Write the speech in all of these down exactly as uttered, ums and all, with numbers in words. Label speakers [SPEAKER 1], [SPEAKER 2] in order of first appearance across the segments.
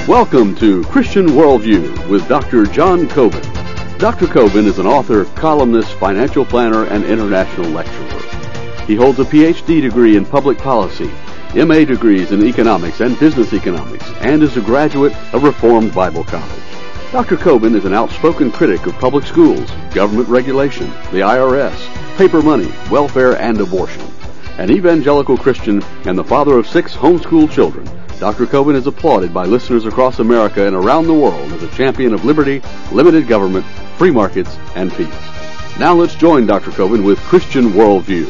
[SPEAKER 1] Welcome to Christian Worldview with Doctor John Coben. Doctor Coben is an author, columnist, financial planner, and international lecturer. He holds a P H D degree in public policy, M A degrees in economics and business economics, and is a graduate of Reformed Bible College. Doctor Coben is an outspoken critic of public schools, government regulation, the I R S, paper money, welfare, and abortion. An evangelical Christian and the father of six homeschooled children, Doctor Coben is applauded by listeners across America and around the world as a champion of liberty, limited government, free markets, and peace. Now let's join Doctor Coben with Christian Worldview.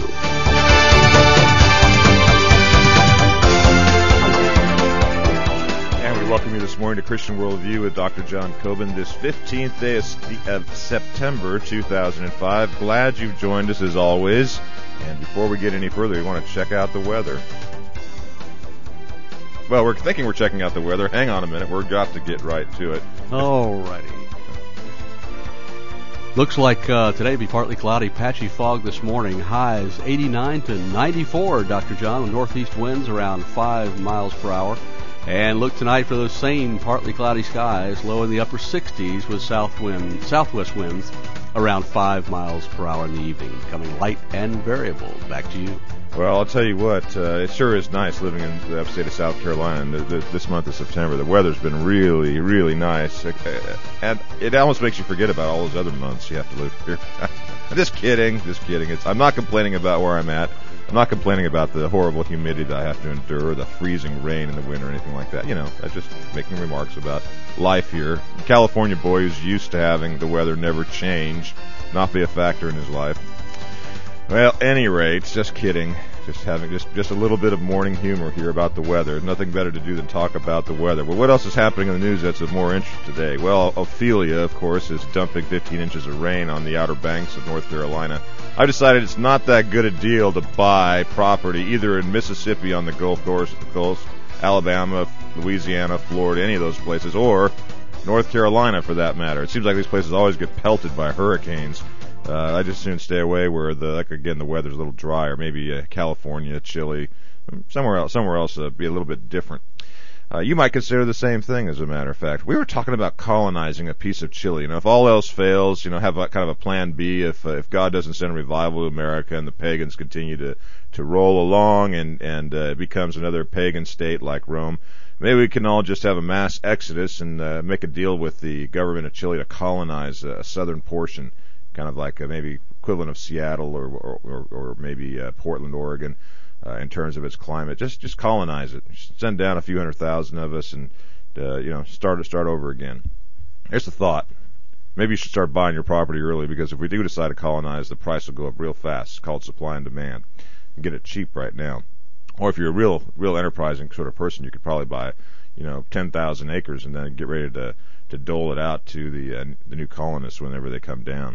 [SPEAKER 2] And we welcome you this morning to Christian Worldview with Doctor John Coben, this fifteenth day of September two thousand five. Glad you've joined us as always. And before we get any further, we want to check out the weather. Well, we're thinking we're checking out the weather. Hang on a minute. We're got to get right to it.
[SPEAKER 3] Alrighty. Looks like uh, today will be partly cloudy, patchy fog this morning. Highs eighty-nine to ninety-four, Doctor John, with northeast winds around five miles per hour. And look tonight for those same partly cloudy skies, low in the upper sixties with south wind, southwest winds around five miles per hour in the evening, becoming light and variable. Back to you.
[SPEAKER 2] Well, I'll tell you what, uh, it sure is nice living in the upstate of South Carolina the, the, this month of September. The weather's been really, really nice. And it almost makes you forget about all those other months you have to live here. I'm just kidding, just kidding. It's, I'm not complaining about where I'm at. I'm not complaining about the horrible humidity that I have to endure, or the freezing rain in the winter, or anything like that. You know, I'm just making remarks about life here. A California boy who's used to having the weather never change, not be a factor in his life. Well, any rate, just kidding. Just having just, just a little bit of morning humor here about the weather. Nothing better to do than talk about the weather. Well, what else is happening in the news that's of more interest today? Well, Ophelia, of course, is dumping fifteen inches of rain on the Outer Banks of North Carolina. I've decided it's not that good a deal to buy property either in Mississippi on the Gulf Coast, Alabama, Louisiana, Florida, any of those places, or North Carolina for that matter. It seems like these places always get pelted by hurricanes. Uh, I just soon stay away where the like again the weather's a little drier. Maybe uh, California, Chile, somewhere else. Somewhere else uh, be a little bit different. Uh, you might consider the same thing, as a matter of fact. We were talking about colonizing a piece of Chile. You know, if all else fails, you know, have a, kind of a plan B. If uh, if God doesn't send a revival to America and the pagans continue to to roll along and and uh, it becomes another pagan state like Rome, maybe we can all just have a mass exodus and uh, make a deal with the government of Chile to colonize a southern portion. Kind of like uh, maybe equivalent of Seattle or or, or, or maybe uh, Portland, Oregon, uh, in terms of its climate. Just just colonize it. Send down a few hundred thousand of us, and uh, you know start start over again. Here's the thought: maybe you should start buying your property early, because if we do decide to colonize, the price will go up real fast. It's called supply and demand. You can get it cheap right now. Or if you're a real real enterprising sort of person, you could probably buy you know ten thousand acres and then get ready to to dole it out to the uh, the new colonists whenever they come down.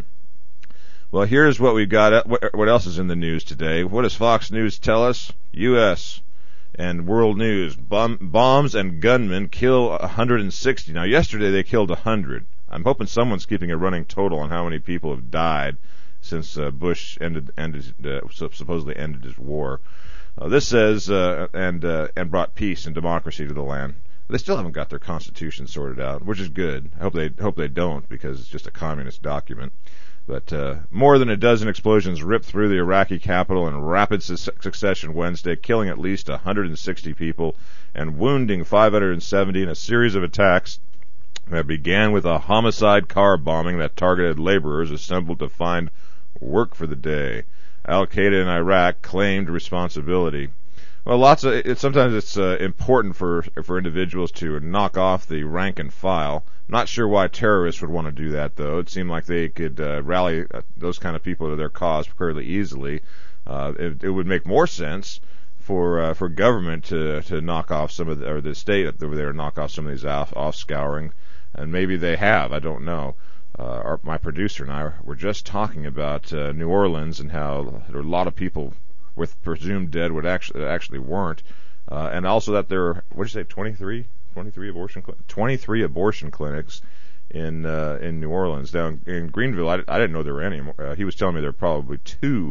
[SPEAKER 2] Well, here's what we've got. What else is in the news today? What does Fox News tell us? U S and World News. Bomb, bombs and gunmen kill one hundred sixty. Now, yesterday they killed one hundred. I'm hoping someone's keeping a running total on how many people have died since uh, Bush ended, ended uh, supposedly ended his war. Uh, this says, uh, and uh, and brought peace and democracy to the land. They still haven't got their constitution sorted out, which is good. I hope they hope they don't, because it's just a communist document. But uh, more than a dozen explosions ripped through the Iraqi capital in rapid su- succession Wednesday, killing at least one hundred sixty people and wounding five hundred seventy in a series of attacks that began with a homicide car bombing that targeted laborers assembled to find work for the day. Al-Qaeda in Iraq claimed responsibility. Well, lots of it, sometimes it's uh, important for for individuals to knock off the rank and file. Not sure why terrorists would want to do that, though. It seemed like they could uh, rally uh, those kind of people to their cause fairly easily. Uh, it, it would make more sense for uh, for government to to knock off some of the, or the state over there to knock off some of these off, off scouring, and maybe they have. I don't know. Uh, our, my producer and I were just talking about uh, New Orleans and how there were a lot of people with presumed dead would actually actually weren't, uh, and also that there are, what did you say, twenty-three, twenty-three abortion cl- twenty-three abortion clinics in uh, in New Orleans. Down in Greenville, I, I didn't know there were any. Uh, he was telling me there were probably two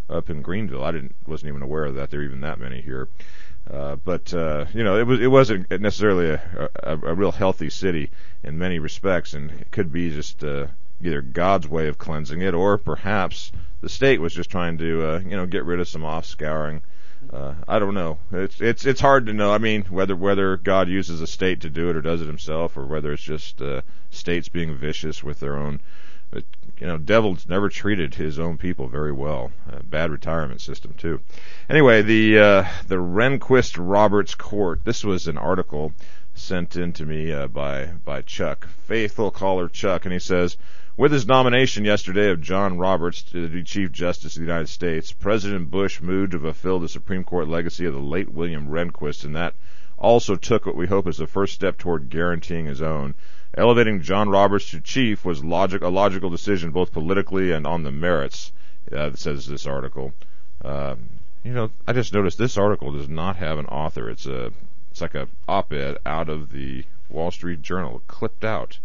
[SPEAKER 2] up in Greenville. I didn't wasn't even aware of that. There are even that many here. Uh, but uh, you know, it was it wasn't necessarily a, a, a real healthy city in many respects, and it could be just uh, either God's way of cleansing it, or perhaps the state was just trying to uh, you know get rid of some offscouring. Uh, I don't know. It's it's it's hard to know. I mean, whether whether God uses a state to do it or does it himself, or whether it's just uh, states being vicious with their own. But, you know, Devil's never treated his own people very well. Uh, bad retirement system too. Anyway, the uh, the Rehnquist Roberts Court. This was an article sent in to me uh, by by Chuck, faithful caller Chuck, and he says, with his nomination yesterday of John Roberts to be Chief Justice of the United States, President Bush moved to fulfill the Supreme Court legacy of the late William Rehnquist, and that also took what we hope is the first step toward guaranteeing his own. Elevating John Roberts to chief was logic, a logical decision both politically and on the merits, uh, says this article. Uh, you know, I just noticed this article does not have an author. It's a, it's like a op-ed out of the Wall Street Journal, clipped out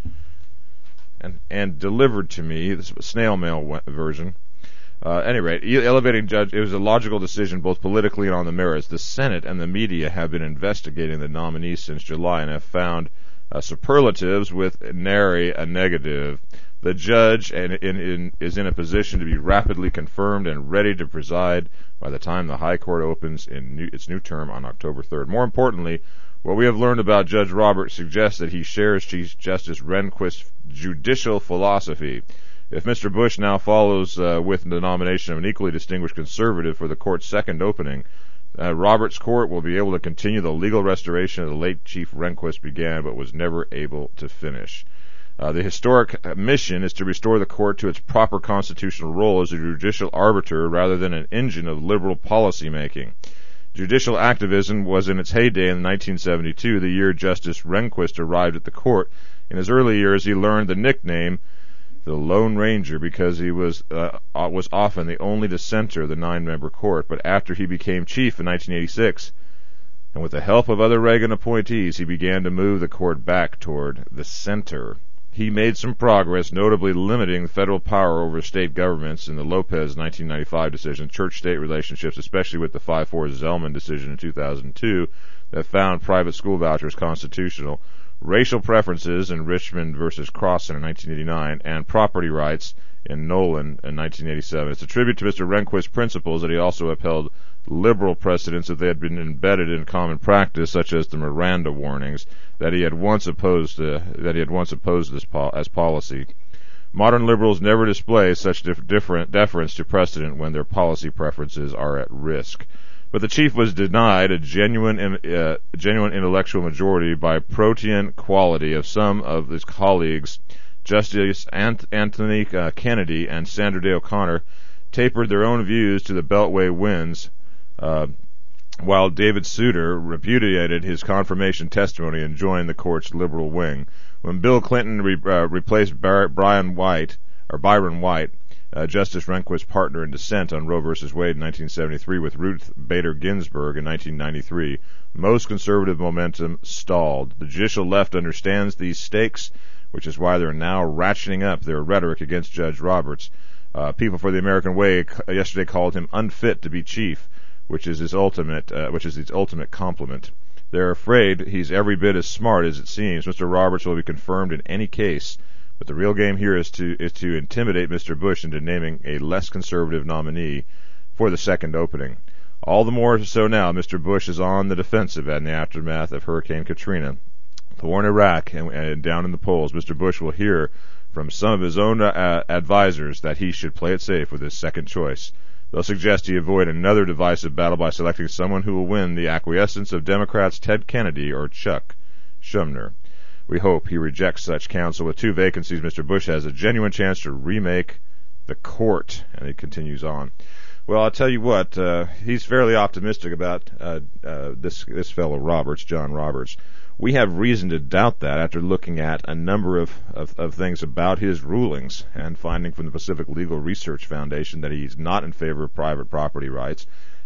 [SPEAKER 2] and and delivered to me. This is a snail mail version. Uh, at any rate, elevating judge, it was a logical decision both politically and on the merits. The Senate and the media have been investigating the nominee since July and have found Uh, superlatives with nary a negative. The judge and in, in, is in a position to be rapidly confirmed and ready to preside by the time the High Court opens in new, its new term on October third. More importantly, what we have learned about Judge Roberts suggests that he shares Chief Justice Rehnquist's judicial philosophy. If Mister Bush now follows uh, with the nomination of an equally distinguished conservative for the court's second opening, Uh, Roberts Court will be able to continue the legal restoration of the late Chief Rehnquist began but was never able to finish. Uh, the historic mission is to restore the court to its proper constitutional role as a judicial arbiter rather than an engine of liberal policy making. Judicial activism was in its heyday in nineteen seventy-two, the year Justice Rehnquist arrived at the court. In his early years, he learned the nickname the Lone Ranger because he was uh, was often the only dissenter of the nine-member court. But after he became chief in nineteen eighty-six, and with the help of other Reagan appointees, he began to move the court back toward the center. He made some progress, notably limiting federal power over state governments in the Lopez nineteen ninety-five decision, church-state relationships, especially with the five four Zellman decision in two thousand two that found private school vouchers constitutional, racial preferences in Richmond versus Crossan in nineteen eighty-nine, and property rights in Nolan in nineteen eighty-seven. It's a tribute to Mister Rehnquist's principles that he also upheld liberal precedents that they had been embedded in common practice, such as the Miranda warnings that he had once opposed uh, that he had once opposed this pol- as policy. Modern liberals never display such dif- different deference to precedent when their policy preferences are at risk. But the chief was denied a genuine, uh, genuine intellectual majority by protean quality of some of his colleagues. Justice Ant- Anthony uh, Kennedy and Sandra Day O'Connor tapered their own views to the Beltway winds, uh, while David Souter repudiated his confirmation testimony and joined the court's liberal wing. When Bill Clinton re- uh, replaced Bar- Brian White or Byron White, Uh, Justice Rehnquist's partner in dissent on Roe versus Wade in nineteen seventy-three, with Ruth Bader Ginsburg in nineteen ninety-three, most conservative momentum stalled. The judicial left understands these stakes, which is why they're now ratcheting up their rhetoric against Judge Roberts. Uh, People for the American Way c- yesterday called him unfit to be chief, which is his ultimate, uh, which is his ultimate compliment. They're afraid he's every bit as smart as it seems. Mister Roberts will be confirmed in any case. But the real game here is to is to intimidate Mister Bush into naming a less conservative nominee for the second opening. All the more so now, Mister Bush is on the defensive in the aftermath of Hurricane Katrina. The war in Iraq and, and down in the polls, Mister Bush will hear from some of his own uh, advisors that he should play it safe with his second choice. They'll suggest he avoid another divisive battle by selecting someone who will win the acquiescence of Democrats Ted Kennedy or Chuck Schumer. We hope he rejects such counsel. With two vacancies, Mister Bush has a genuine chance to remake the court. And he continues on. Well, I'll tell you what, uh, he's fairly optimistic about uh, uh, this this fellow Roberts, John Roberts. We have reason to doubt that after looking at a number of, of, of things about his rulings and finding from the Pacific Legal Research Foundation that he's not in favor of private property rights,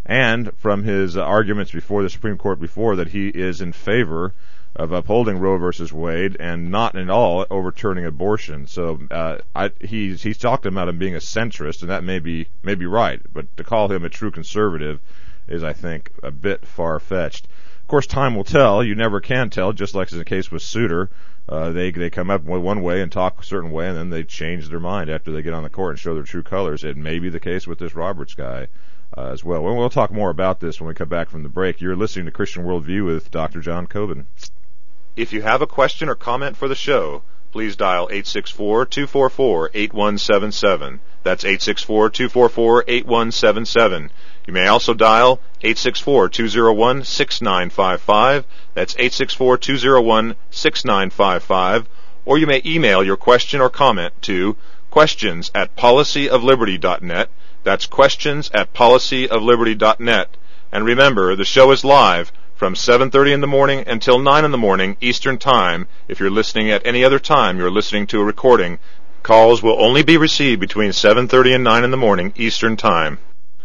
[SPEAKER 2] and from his uh, arguments before the Supreme Court before that he is in favor of upholding Roe versus Wade and not at all overturning abortion. So uh, I, he's he's talked about him being a centrist, and that may be may be right, but to call him a true conservative is, I think, a bit far-fetched. Of course, time will tell. You never can tell, just like in the case with Souter. Uh, they they come up with one way and talk a certain way, and then they change their mind after they get on the court and show their true colors. It may be the case with this Roberts guy uh, as well. well. We'll talk more about this when we come back from the break. You're listening to Christian Worldview with Doctor John Coben.
[SPEAKER 4] If you have a question or comment for the show, please dial eight six four, two four four, eight one seven seven. That's eight six four, two four four, eight one seven seven. You may also dial eight six four, two zero one, six nine five five. That's eight six four, two zero one, six nine five five. Or you may email your question or comment to questions at policy of liberty dot net. That's questions at policy of liberty dot net. And remember, the show is live from seven thirty in the morning until nine in the morning Eastern Time. If you're listening at any other time, you're listening to a recording. Calls will only be received between seven thirty and nine in the morning Eastern Time.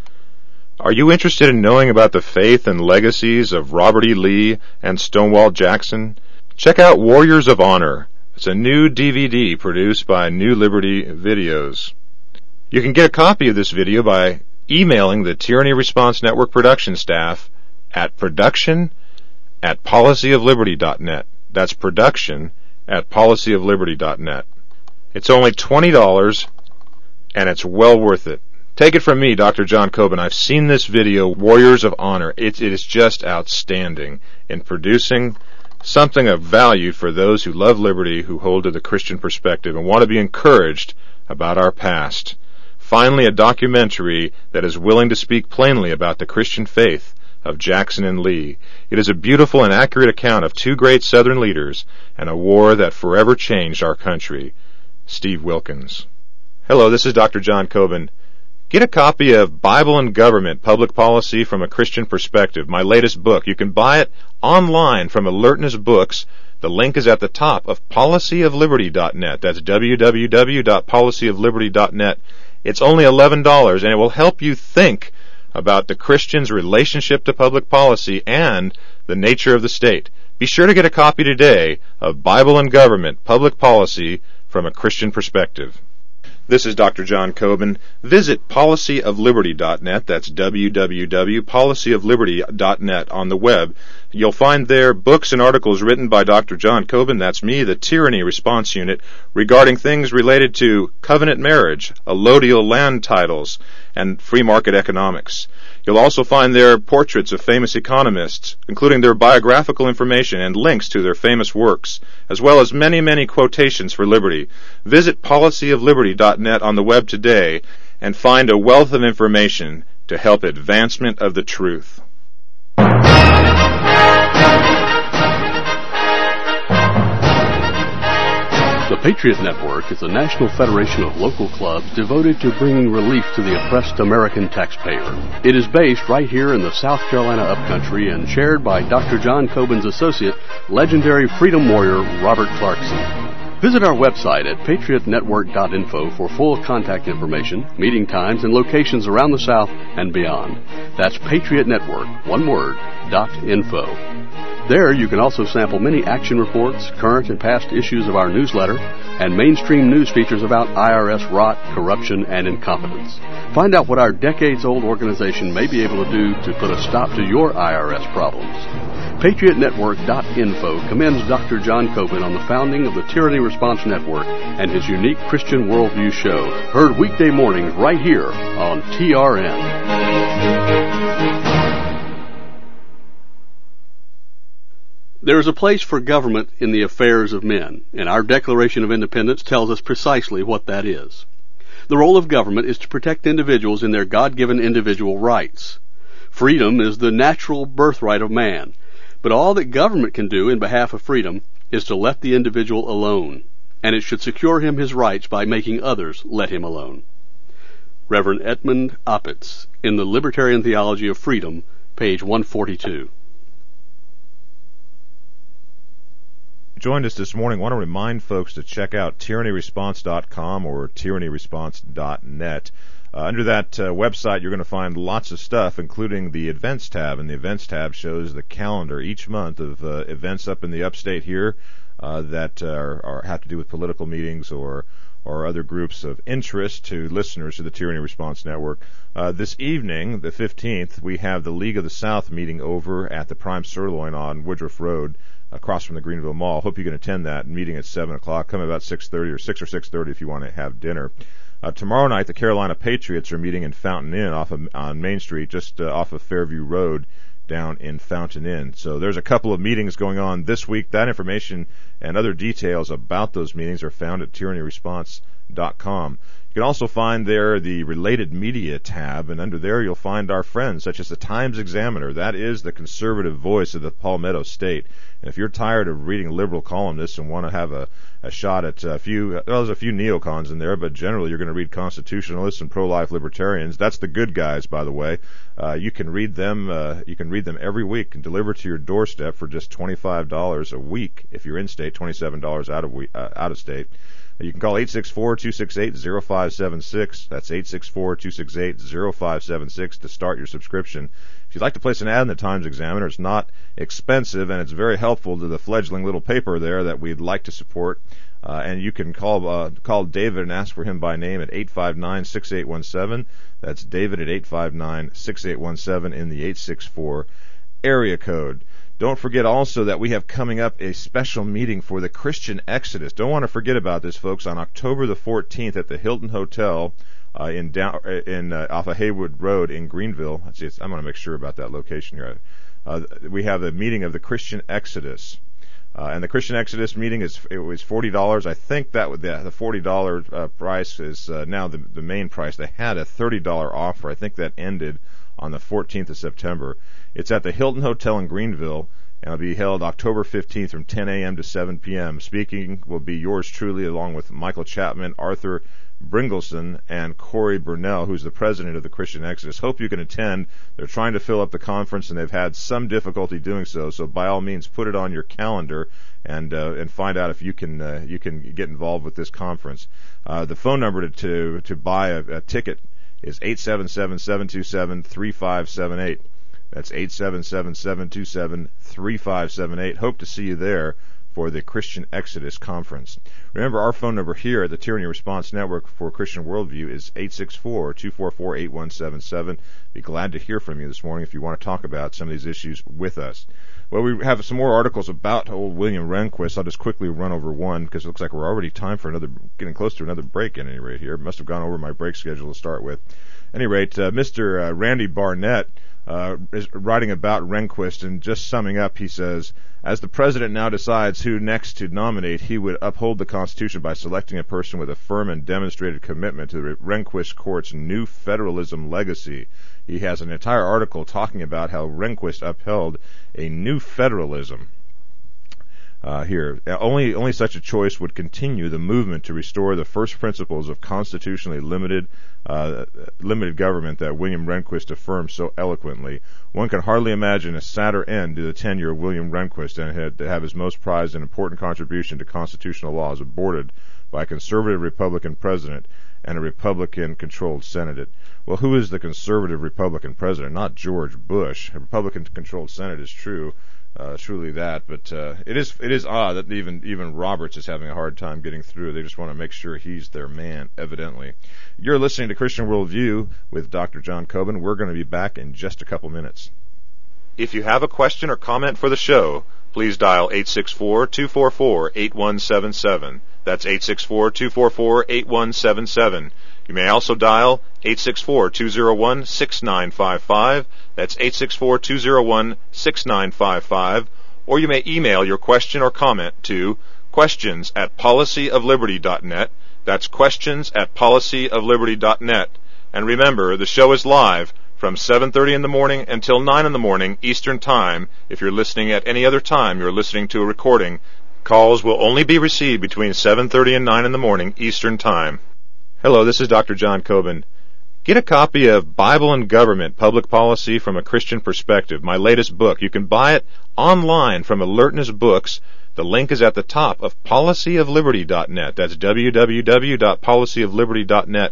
[SPEAKER 4] Are you interested in knowing about the faith and legacies of Robert E. Lee and Stonewall Jackson? Check out Warriors of Honor. It's a new D V D produced by New Liberty Videos. You can get a copy of this video by emailing the Tyranny Response Network production staff at production at policy of liberty dot net. That's production at policy of liberty dot net. It's only twenty dollars, and it's well worth it. Take it from me, Doctor John Coben. I've seen this video, Warriors of Honor. It, it is just outstanding in producing something of value for those who love liberty, who hold to the Christian perspective, and want to be encouraged about our past. Finally, a documentary that is willing to speak plainly about the Christian faith of Jackson and Lee. It is a beautiful and accurate account of two great Southern leaders and a war that forever changed our country. Steve Wilkins. Hello, this is Doctor John Coben. Get a copy of Bible and Government, Public Policy from a Christian Perspective, my latest book. You can buy it online from Alertness Books. The link is at the top of policy of liberty dot net. That's w w w dot policy of liberty dot net. It's only eleven dollars, and it will help you think about the Christian's relationship to public policy and the nature of the state. Be sure to get a copy today of Bible and Government, Public Policy from a Christian Perspective. This is Doctor John Coben. Visit policy of liberty dot net. That's w w w dot policy of liberty dot net on the web. You'll find there books and articles written by Doctor John Coben, that's me, the Tyranny Response Unit, regarding things related to covenant marriage, allodial land titles, and free market economics. You'll also find there portraits of famous economists, including their biographical information and links to their famous works, as well as many, many quotations for liberty. Visit policy of liberty dot net on the web today and find a wealth of information to help advancement of the truth.
[SPEAKER 3] The Patriot Network is a national federation of local clubs devoted to bringing relief to the oppressed American taxpayer. It is based right here in the South Carolina upcountry and chaired by Doctor John Coben's associate, legendary freedom warrior Robert Clarkson. Visit our website at patriot network dot info for full contact information, meeting times, and locations around the South and beyond. That's Patriot Network, one word, dot info. There you can also sample many action reports, current and past issues of our newsletter, and mainstream news features about I R S rot, corruption, and incompetence. Find out what our decades-old organization may be able to do to put a stop to your I R S problems. patriot network dot info commends Doctor John Coben on the founding of the Tyranny Response Network and his unique Christian Worldview show, heard weekday mornings right here on T R N. There is a place for government in the affairs of men, and our Declaration of Independence tells us precisely what that is. The role of government is to protect individuals in their God-given individual rights. Freedom is the natural birthright of man, but all that government can do in behalf of freedom is to let the individual alone, and it should secure him his rights by making others let him alone. Reverend Edmund Opitz, in The Libertarian Theology of Freedom, page one forty-two.
[SPEAKER 2] Joined us this morning. I want to remind folks to check out tyranny response dot com or tyranny response dot net. Uh, under that uh, website, you're going to find lots of stuff, including the events tab, and the events tab shows the calendar each month of uh, events up in the upstate here uh, that are, are have to do with political meetings or or other groups of interest to listeners to the Tyranny Response Network. Uh, this evening, the fifteenth, we have the League of the South meeting over at the Prime Sirloin on Woodruff Road, across from the Greenville Mall. Hope you can attend that meeting at seven o'clock. Come about six thirty or six or six thirty if you want to have dinner. Uh, tomorrow night, the Carolina Patriots are meeting in Fountain Inn off of, on Main Street, just uh, off of Fairview Road down in Fountain Inn. So there's a couple of meetings going on this week. That information and other details about those meetings are found at tyranny response dot com. You can also find there the related media tab, and under there you'll find our friends, such as the Times Examiner. That is the conservative voice of the Palmetto State. And if you're tired of reading liberal columnists and want to have a, a shot at a few, well, there's a few neocons in there, but generally you're going to read constitutionalists and pro-life libertarians. That's the good guys, by the way. Uh, you can read them. Uh, you can read them every week and deliver to your doorstep for just twenty-five dollars a week if you're in state, twenty-seven dollars out of we, uh, out of state. You can call eight six four, two six eight, zero five seven six. That's eight six four, two six eight, zero five seven six to start your subscription. If you'd like to place an ad in the Times Examiner, it's not expensive, and it's very helpful to the fledgling little paper there that we'd like to support. Uh, and you can call uh, call David and ask for him by name at eight five nine, six eight one seven. That's David at eight five nine, six eight one seven in the eight six four area code. Don't forget also that we have coming up a special meeting for the Christian Exodus. Don't want to forget about this, folks. On October the fourteenth at the Hilton Hotel uh, in down in uh, off of Haywood Road in Greenville. Let's see, it's, I'm going to make sure about that location here. Uh, we have a meeting of the Christian Exodus, uh, and the Christian Exodus meeting is it was forty dollars. I think that would, the, the forty dollars uh, price is uh, now the the main price. They had a thirty dollars offer. I think that ended on the fourteenth of September. It's at the Hilton Hotel in Greenville, and it'll be held October fifteenth from ten a.m. to seven p.m. Speaking will be yours truly, along with Michael Chapman, Arthur Bringleson, and Corey Burnell, who's the president of the Christian Exodus. Hope you can attend. They're trying to fill up the conference, and they've had some difficulty doing so. So by all means, put it on your calendar and uh, and find out if you can uh, you can get involved with this conference. Uh, the phone number to to, to buy a, a ticket is eight seven seven, seven two seven, three five seven eight. That's eight seven seven, seven two seven, three five seven eight. Hope to see you there for the Christian Exodus Conference. Remember, our phone number here at the Tyranny Response Network for Christian Worldview is eight six four, two four four, eight one seven seven. Be glad to hear from you this morning if you want to talk about some of these issues with us. Well, we have some more articles about old William Rehnquist. I'll just quickly run over one because it looks like we're already time for another, getting close to another break at any rate here. Must have gone over my break schedule to start with. At any rate, uh, Mister Uh, Randy Barnett Uh, is writing about Rehnquist, and just summing up, he says, as the president now decides who next to nominate, he would uphold the Constitution by selecting a person with a firm and demonstrated commitment to the Rehnquist court's new federalism legacy. He has an entire article talking about how Rehnquist upheld a new federalism. Uh, here, only only such a choice would continue the movement to restore the first principles of constitutionally limited uh, limited government that William Rehnquist affirmed so eloquently. One can hardly imagine a sadder end to the tenure of William Rehnquist than had to have his most prized and important contribution to constitutional laws aborted by a conservative Republican president and a Republican-controlled Senate. Well, who is the conservative Republican president? Not George Bush. A Republican-controlled Senate is true. Uh, truly that, but uh, it is it is odd that even even Roberts is having a hard time getting through. They just want to make sure he's their man, evidently. You're listening to Christian Worldview with Doctor John Coben. We're going to be back in just a couple minutes.
[SPEAKER 4] If you have a question or comment for the show, please dial eight six four, two four four, eight one seven seven. That's eight six four, two four four, eight one seven seven. You may also dial eight six four, two zero one, six nine five five. That's eight six four, two zero one, six nine five five. Or you may email your question or comment to questions at policy of liberty dot net. That's questions at policy of liberty dot net. And remember, the show is live from seven thirty in the morning until nine in the morning Eastern Time. If you're listening at any other time, you're listening to a recording. Calls will only be received between seven thirty and nine in the morning Eastern Time. Hello, this is Doctor John Coben. Get a copy of Bible and Government, Public Policy from a Christian Perspective, my latest book. You can buy it online from Alertness Books. The link is at the top of policy of liberty dot net. That's w w w dot policy of liberty dot net.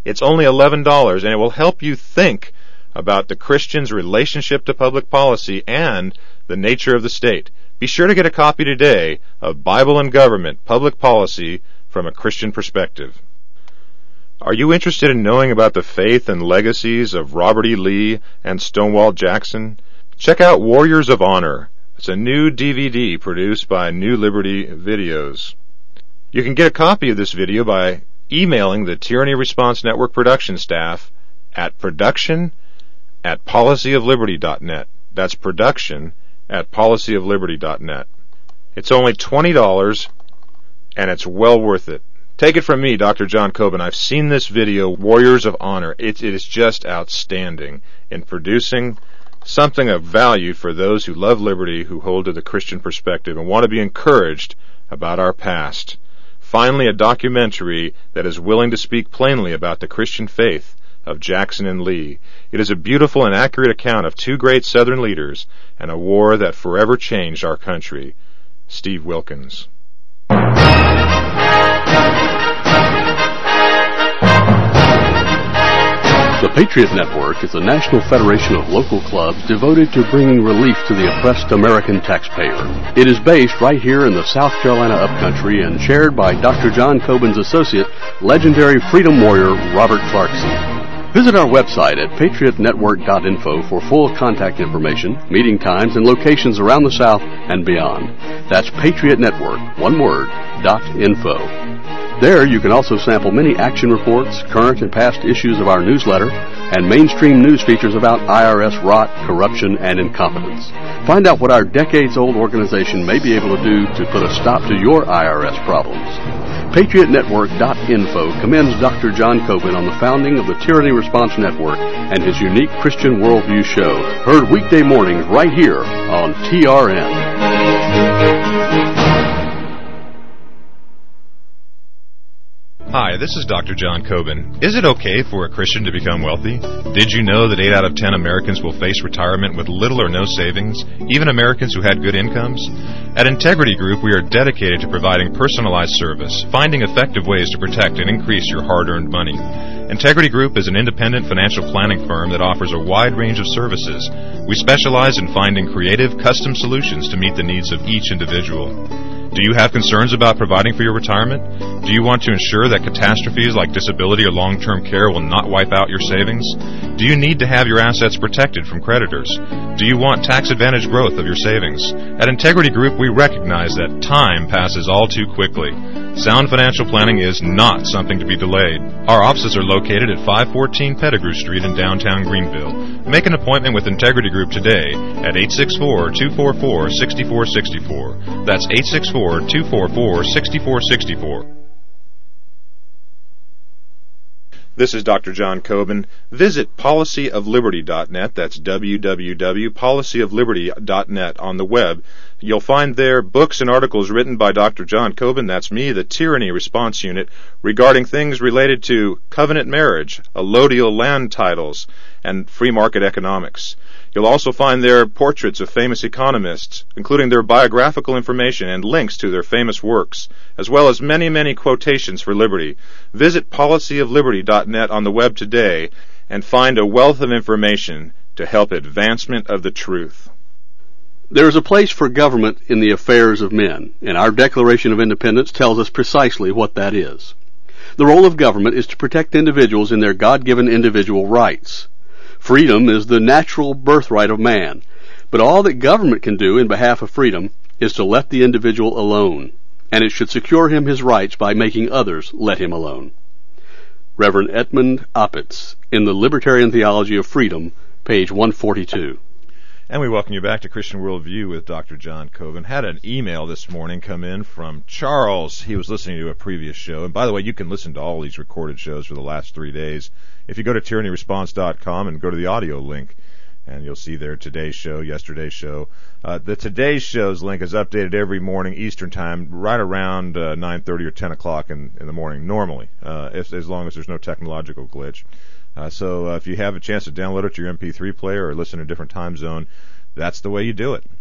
[SPEAKER 4] It's only eleven dollars, and it will help you think about the Christian's relationship to public policy and the nature of the state. Be sure to get a copy today of Bible and Government, Public Policy from a Christian Perspective. Are you interested in knowing about the faith and legacies of Robert E. Lee and Stonewall Jackson? Check out Warriors of Honor. It's a new D V D produced by New Liberty Videos. You can get a copy of this video by emailing the Tyranny Response Network production staff at production at policy of liberty dot net. That's production at policy of liberty dot net. It's only twenty dollars, and it's well worth it. Take it from me, Doctor John Coben. I've seen this video, Warriors of Honor. It, it is just outstanding in producing something of value for those who love liberty, who hold to the Christian perspective, and want to be encouraged about our past. Finally, a documentary that is willing to speak plainly about the Christian faith of Jackson and Lee. It is a beautiful and accurate account of two great Southern leaders and a war that forever changed our country. Steve Wilkins.
[SPEAKER 3] The Patriot Network is a national federation of local clubs devoted to bringing relief to the oppressed American taxpayer. It is based right here in the South Carolina upcountry and chaired by Doctor John Coben's associate, legendary freedom warrior Robert Clarkson. Visit our website at patriot network dot info for full contact information, meeting times, and locations around the South and beyond. That's Patriot Network, one word, dot info. There you can also sample many action reports, current and past issues of our newsletter, and mainstream news features about I R S rot, corruption, and incompetence. Find out what our decades-old organization may be able to do to put a stop to your I R S problems. patriot network dot info commends Doctor John Coben on the founding of the Tyranny Response Network and his unique Christian Worldview show, heard weekday mornings right here on T R N.
[SPEAKER 4] Hi, this is Doctor John Coben. Is it okay for a Christian to become wealthy? Did you know that eight out of ten Americans will face retirement with little or no savings, even Americans who had good incomes? At Integrity Group, we are dedicated to providing personalized service, finding effective ways to protect and increase your hard-earned money. Integrity Group is an independent financial planning firm that offers a wide range of services. We specialize in finding creative, custom solutions to meet the needs of each individual. Do you have concerns about providing for your retirement? Do you want to ensure that catastrophes like disability or long-term care will not wipe out your savings? Do you need to have your assets protected from creditors? Do you want tax-advantaged growth of your savings? At Integrity Group, we recognize that time passes all too quickly. Sound financial planning is not something to be delayed. Our offices are located at five fourteen Pettigrew Street in downtown Greenville. Make an appointment with Integrity Group today at eight six four, two four four, six four six four. That's eight six four, two four four, six four six four. This is Doctor John Coben. Visit policy of liberty dot net. That's w w w dot policy of liberty dot net on the web. You'll find there books and articles written by Doctor John Coben, that's me, the Tyranny Response Unit, regarding things related to covenant marriage, allodial land titles, and free market economics. You'll also find there portraits of famous economists, including their biographical information and links to their famous works, as well as many, many quotations for liberty. Visit policy of liberty dot net on the web today and find a wealth of information to help advancement of the truth.
[SPEAKER 3] There is a place for government in the affairs of men, and our Declaration of Independence tells us precisely what that is. The role of government is to protect individuals in their God-given individual rights. Freedom is the natural birthright of man, but all that government can do in behalf of freedom is to let the individual alone, and it should secure him his rights by making others let him alone. Reverend Edmund Opitz, in the Libertarian Theology of Freedom, page one forty-two.
[SPEAKER 2] And we welcome you back to Christian Worldview with Doctor John Coben. Had an email this morning come in from Charles. He was listening to a previous show. And by the way, you can listen to all these recorded shows for the last three days. If you go to tyranny response dot com and go to the audio link, and you'll see there today's show, yesterday's show. Uh, the today's show's link is updated every morning Eastern time, right around uh, nine thirty or ten o'clock in, in the morning, normally, uh, if, as long as there's no technological glitch. Uh, so uh, if you have a chance to download it to your M P three player or listen to a different time zone, that's the way you do it.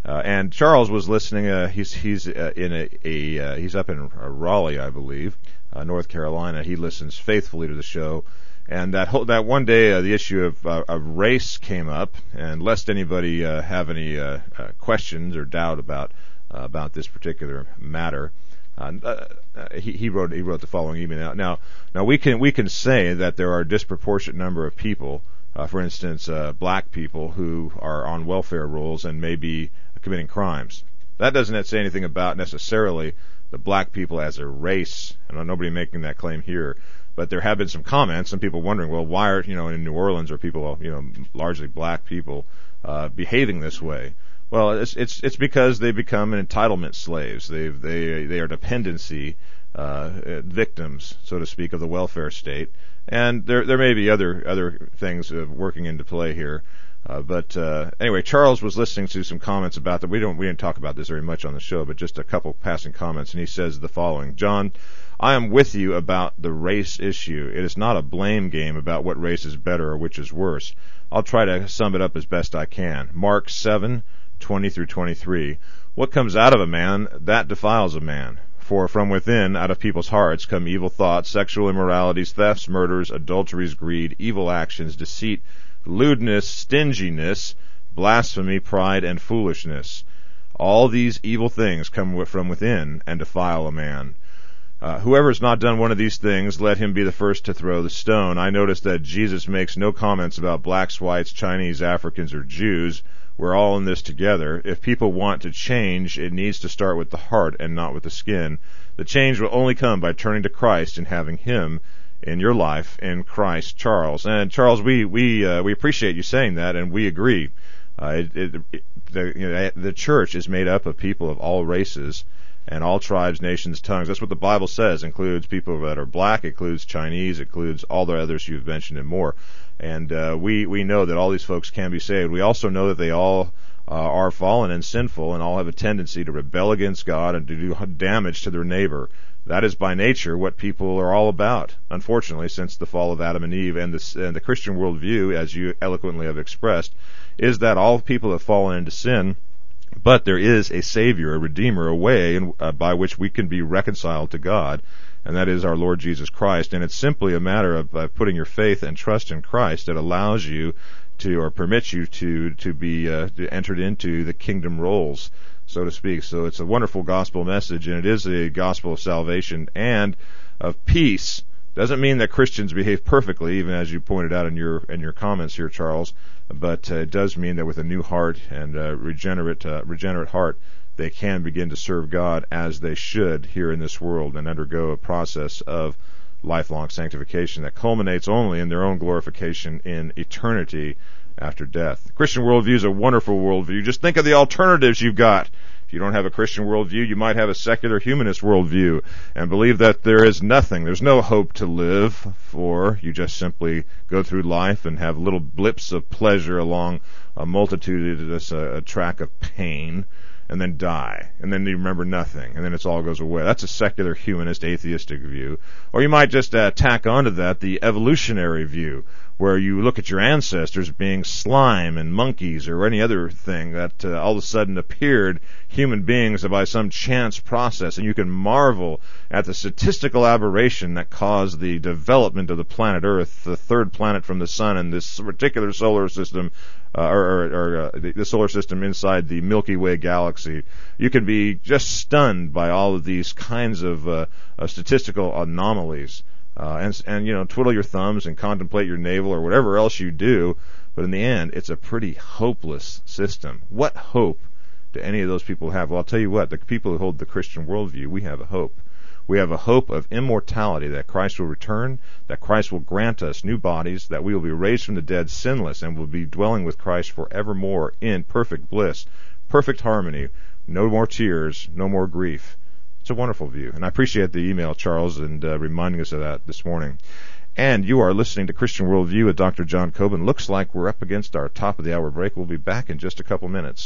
[SPEAKER 2] Uh, and Charles was listening. Uh, he's he's uh, in a, a uh, he's up in Raleigh, I believe, uh, North Carolina. He listens faithfully to the show. And that whole, that one day, uh, the issue of, uh, of race came up, and lest anybody uh, have any uh, uh, questions or doubt about uh, about this particular matter, uh, uh, he, he wrote he wrote the following email. Now, now we can we can say that there are a disproportionate number of people, uh, for instance, uh, black people who are on welfare rolls and may be committing crimes. That doesn't say anything about necessarily the black people as a race. I know nobody making that claim here, but there have been some comments, some people wondering, well, why are, you know, in New Orleans are people, you know, largely black people, uh, behaving this way? Well, it's it's it's because they become entitlement slaves. They they they are dependency uh, victims, so to speak, of the welfare state. And there there may be other other things uh, working into play here. Uh, but uh, anyway, Charles was listening to some comments about that. We don't we didn't talk about this very much on the show, but just a couple passing comments, and he says the following: John, I am with you about the race issue. It is not a blame game about what race is better or which is worse. I'll try to sum it up as best I can. Mark seven twenty through twenty-three. What comes out of a man, that defiles a man. For from within, out of people's hearts, come evil thoughts, sexual immoralities, thefts, murders, adulteries, greed, evil actions, deceit, lewdness, stinginess, blasphemy, pride, and foolishness. All these evil things come from within and defile a man. Uh, whoever has not done one of these things, let him be the first to throw the stone. I notice that Jesus makes no comments about blacks, whites, Chinese, Africans, or Jews. We're all in this together. If people want to change, it needs to start with the heart and not with the skin. The change will only come by turning to Christ and having Him in your life in Christ. Charles. And Charles, we we uh, we appreciate you saying that, and we agree. Uh, it, it, it, the, you know, the church is made up of people of all races and all tribes, nations, tongues. That's what the Bible says. It includes people that are black, it includes Chinese, it includes all the others you've mentioned and more. And uh, we we know that all these folks can be saved. We also know that they all uh, are fallen and sinful and all have a tendency to rebel against God and to do damage to their neighbor. That is by nature what people are all about, unfortunately, since the fall of Adam and Eve. And, this, and the Christian worldview, as you eloquently have expressed, is that all people have fallen into sin, but there is a Savior, a Redeemer, a way in, uh, by which we can be reconciled to God, and that is our Lord Jesus Christ. And it's simply a matter of uh, putting your faith and trust in Christ that allows you to, or permits you to, to be uh, to entered into the kingdom roles, so to speak. So it's a wonderful gospel message, and it is a gospel of salvation and of peace. Doesn't mean that Christians behave perfectly, even as you pointed out in your in your comments here, Charles, but uh, it does mean that with a new heart and a regenerate uh, regenerate heart, they can begin to serve God as they should here in this world and undergo a process of lifelong sanctification that culminates only in their own glorification in eternity after death. The Christian worldview is a wonderful worldview. Just think of the alternatives you've got. If you don't have a Christian worldview, you might have a secular humanist worldview and believe that there is nothing, there's no hope to live for. You just simply go through life and have little blips of pleasure along a multitudinous uh, track of pain, and then die, and then you remember nothing, and then it all goes away. That's a secular, humanist, atheistic view. Or you might just uh, tack onto that the evolutionary view, where you look at your ancestors being slime and monkeys or any other thing that uh, all of a sudden appeared human beings by some chance process, and you can marvel at the statistical aberration that caused the development of the planet Earth, the third planet from the sun in this particular solar system, uh, or, or, or uh, the, the solar system inside the Milky Way galaxy. You can be just stunned by all of these kinds of, uh, of statistical anomalies. Uh, and, and, you know, twiddle your thumbs and contemplate your navel or whatever else you do, but in the end, it's a pretty hopeless system. What hope do any of those people have? Well, I'll tell you what, the people who hold the Christian worldview, we have a hope. We have a hope of immortality, that Christ will return, that Christ will grant us new bodies, that we will be raised from the dead sinless, and will be dwelling with Christ forevermore in perfect bliss, perfect harmony, no more tears, no more grief. It's a wonderful view, and I appreciate the email, Charles, and uh, reminding us of that this morning. And you are listening to Christian Worldview with Doctor John Coben. Looks like we're up against our top of the hour break. We'll be back in just a couple minutes.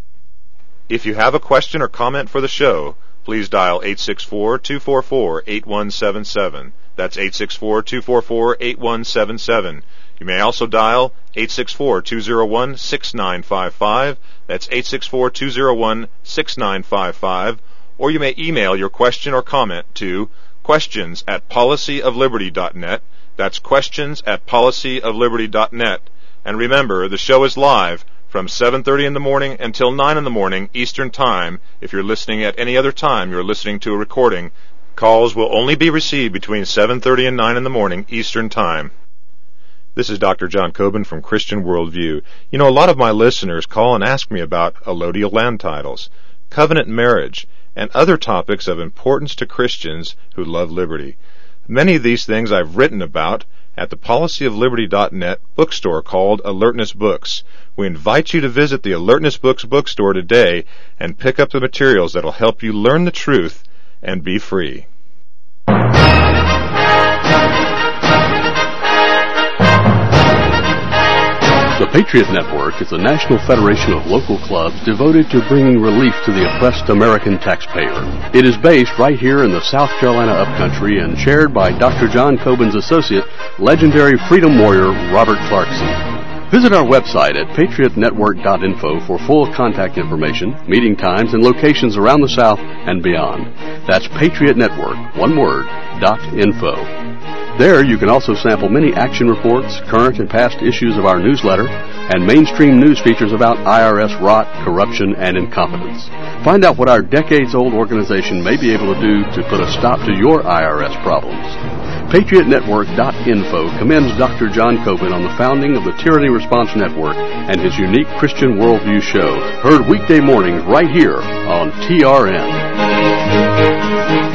[SPEAKER 4] If you have a question or comment for the show, please dial eight six four, two four four, eight one seven seven. That's eight six four, two four four, eight one seven seven. You may also dial eight six four, two oh one, six nine five five. That's eight six four, two oh one, six nine five five. Or you may email your question or comment to questions at policy of liberty dot net. That's questions at policy of liberty dot net. And remember, the show is live from seven thirty in the morning until nine in the morning Eastern Time. If you're listening at any other time, you're listening to a recording. Calls will only be received between seven thirty and nine in the morning Eastern Time. This is Doctor John Coben from Christian Worldview. You know, a lot of my listeners call and ask me about allodial land titles, covenant marriage, and other topics of importance to Christians who love liberty. Many of these things I've written about at the policy of liberty dot net bookstore called Alertness Books. We invite you to visit the Alertness Books bookstore today and pick up the materials that will help you learn the truth and be free.
[SPEAKER 3] The Patriot Network is a national federation of local clubs devoted to bringing relief to the oppressed American taxpayer. It is based right here in the South Carolina upcountry and chaired by Doctor John Coben's associate, legendary freedom warrior Robert Clarkson. Visit our website at patriot network dot info for full contact information, meeting times, and locations around the South and beyond. That's Patriot Network, one word, dot info. There you can also sample many action reports, current and past issues of our newsletter, and mainstream news features about I R S rot, corruption, and incompetence. Find out what our decades-old organization may be able to do to put a stop to your I R S problems. patriot network dot info commends Doctor John Coben on the founding of the Tyranny Response Network and his unique Christian Worldview show, heard weekday mornings right here on T R N.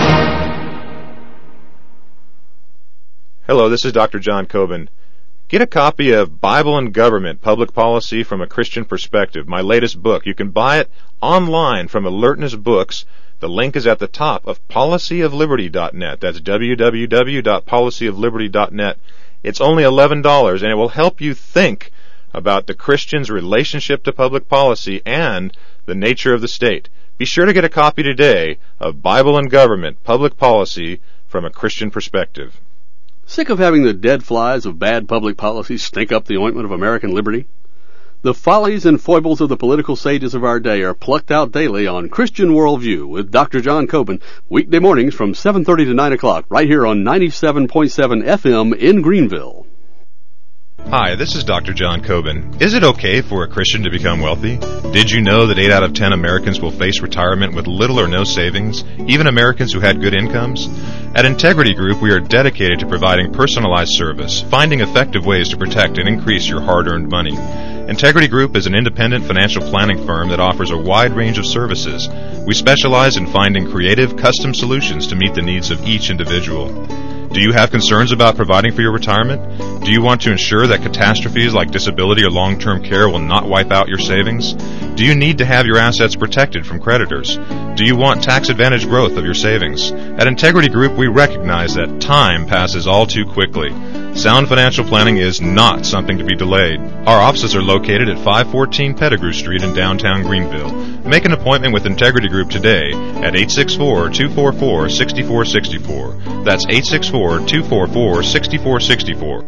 [SPEAKER 4] Hello, this is Doctor John Coben. Get a copy of Bible and Government, Public Policy from a Christian Perspective, my latest book. You can buy it online from Alertness Books. The link is at the top of policy of liberty dot net. That's w w w dot policy of liberty dot net. It's only eleven dollars, and it will help you think about the Christian's relationship to public policy and the nature of the state. Be sure to get a copy today of Bible and Government, Public Policy from a Christian Perspective.
[SPEAKER 3] Sick of having the dead flies of bad public policy stink up the ointment of American liberty? The follies and foibles of the political sages of our day are plucked out daily on Christian Worldview with Doctor John Coben, weekday mornings from seven thirty to nine o'clock, right here on ninety-seven point seven F M in Greenville.
[SPEAKER 4] Hi, this is Doctor John Coben. Is it okay for a Christian to become wealthy? Did you know that eight out of ten Americans will face retirement with little or no savings, even Americans who had good incomes? At Integrity Group, we are dedicated to providing personalized service, finding effective ways to protect and increase your hard-earned money. Integrity Group is an independent financial planning firm that offers a wide range of services. We specialize in finding creative, custom solutions to meet the needs of each individual. Do you have concerns about providing for your retirement? Do you want to ensure that catastrophes like disability or long-term care will not wipe out your savings? Do you need to have your assets protected from creditors? Do you want tax-advantaged growth of your savings? At Integrity Group, we recognize that time passes all too quickly. Sound financial planning is not something to be delayed. Our offices are located at five fourteen Pettigrew Street in downtown Greenville. Make an appointment with Integrity Group today at eight six four, two four four, six four six four. That's eight six four, two four four, six four six four.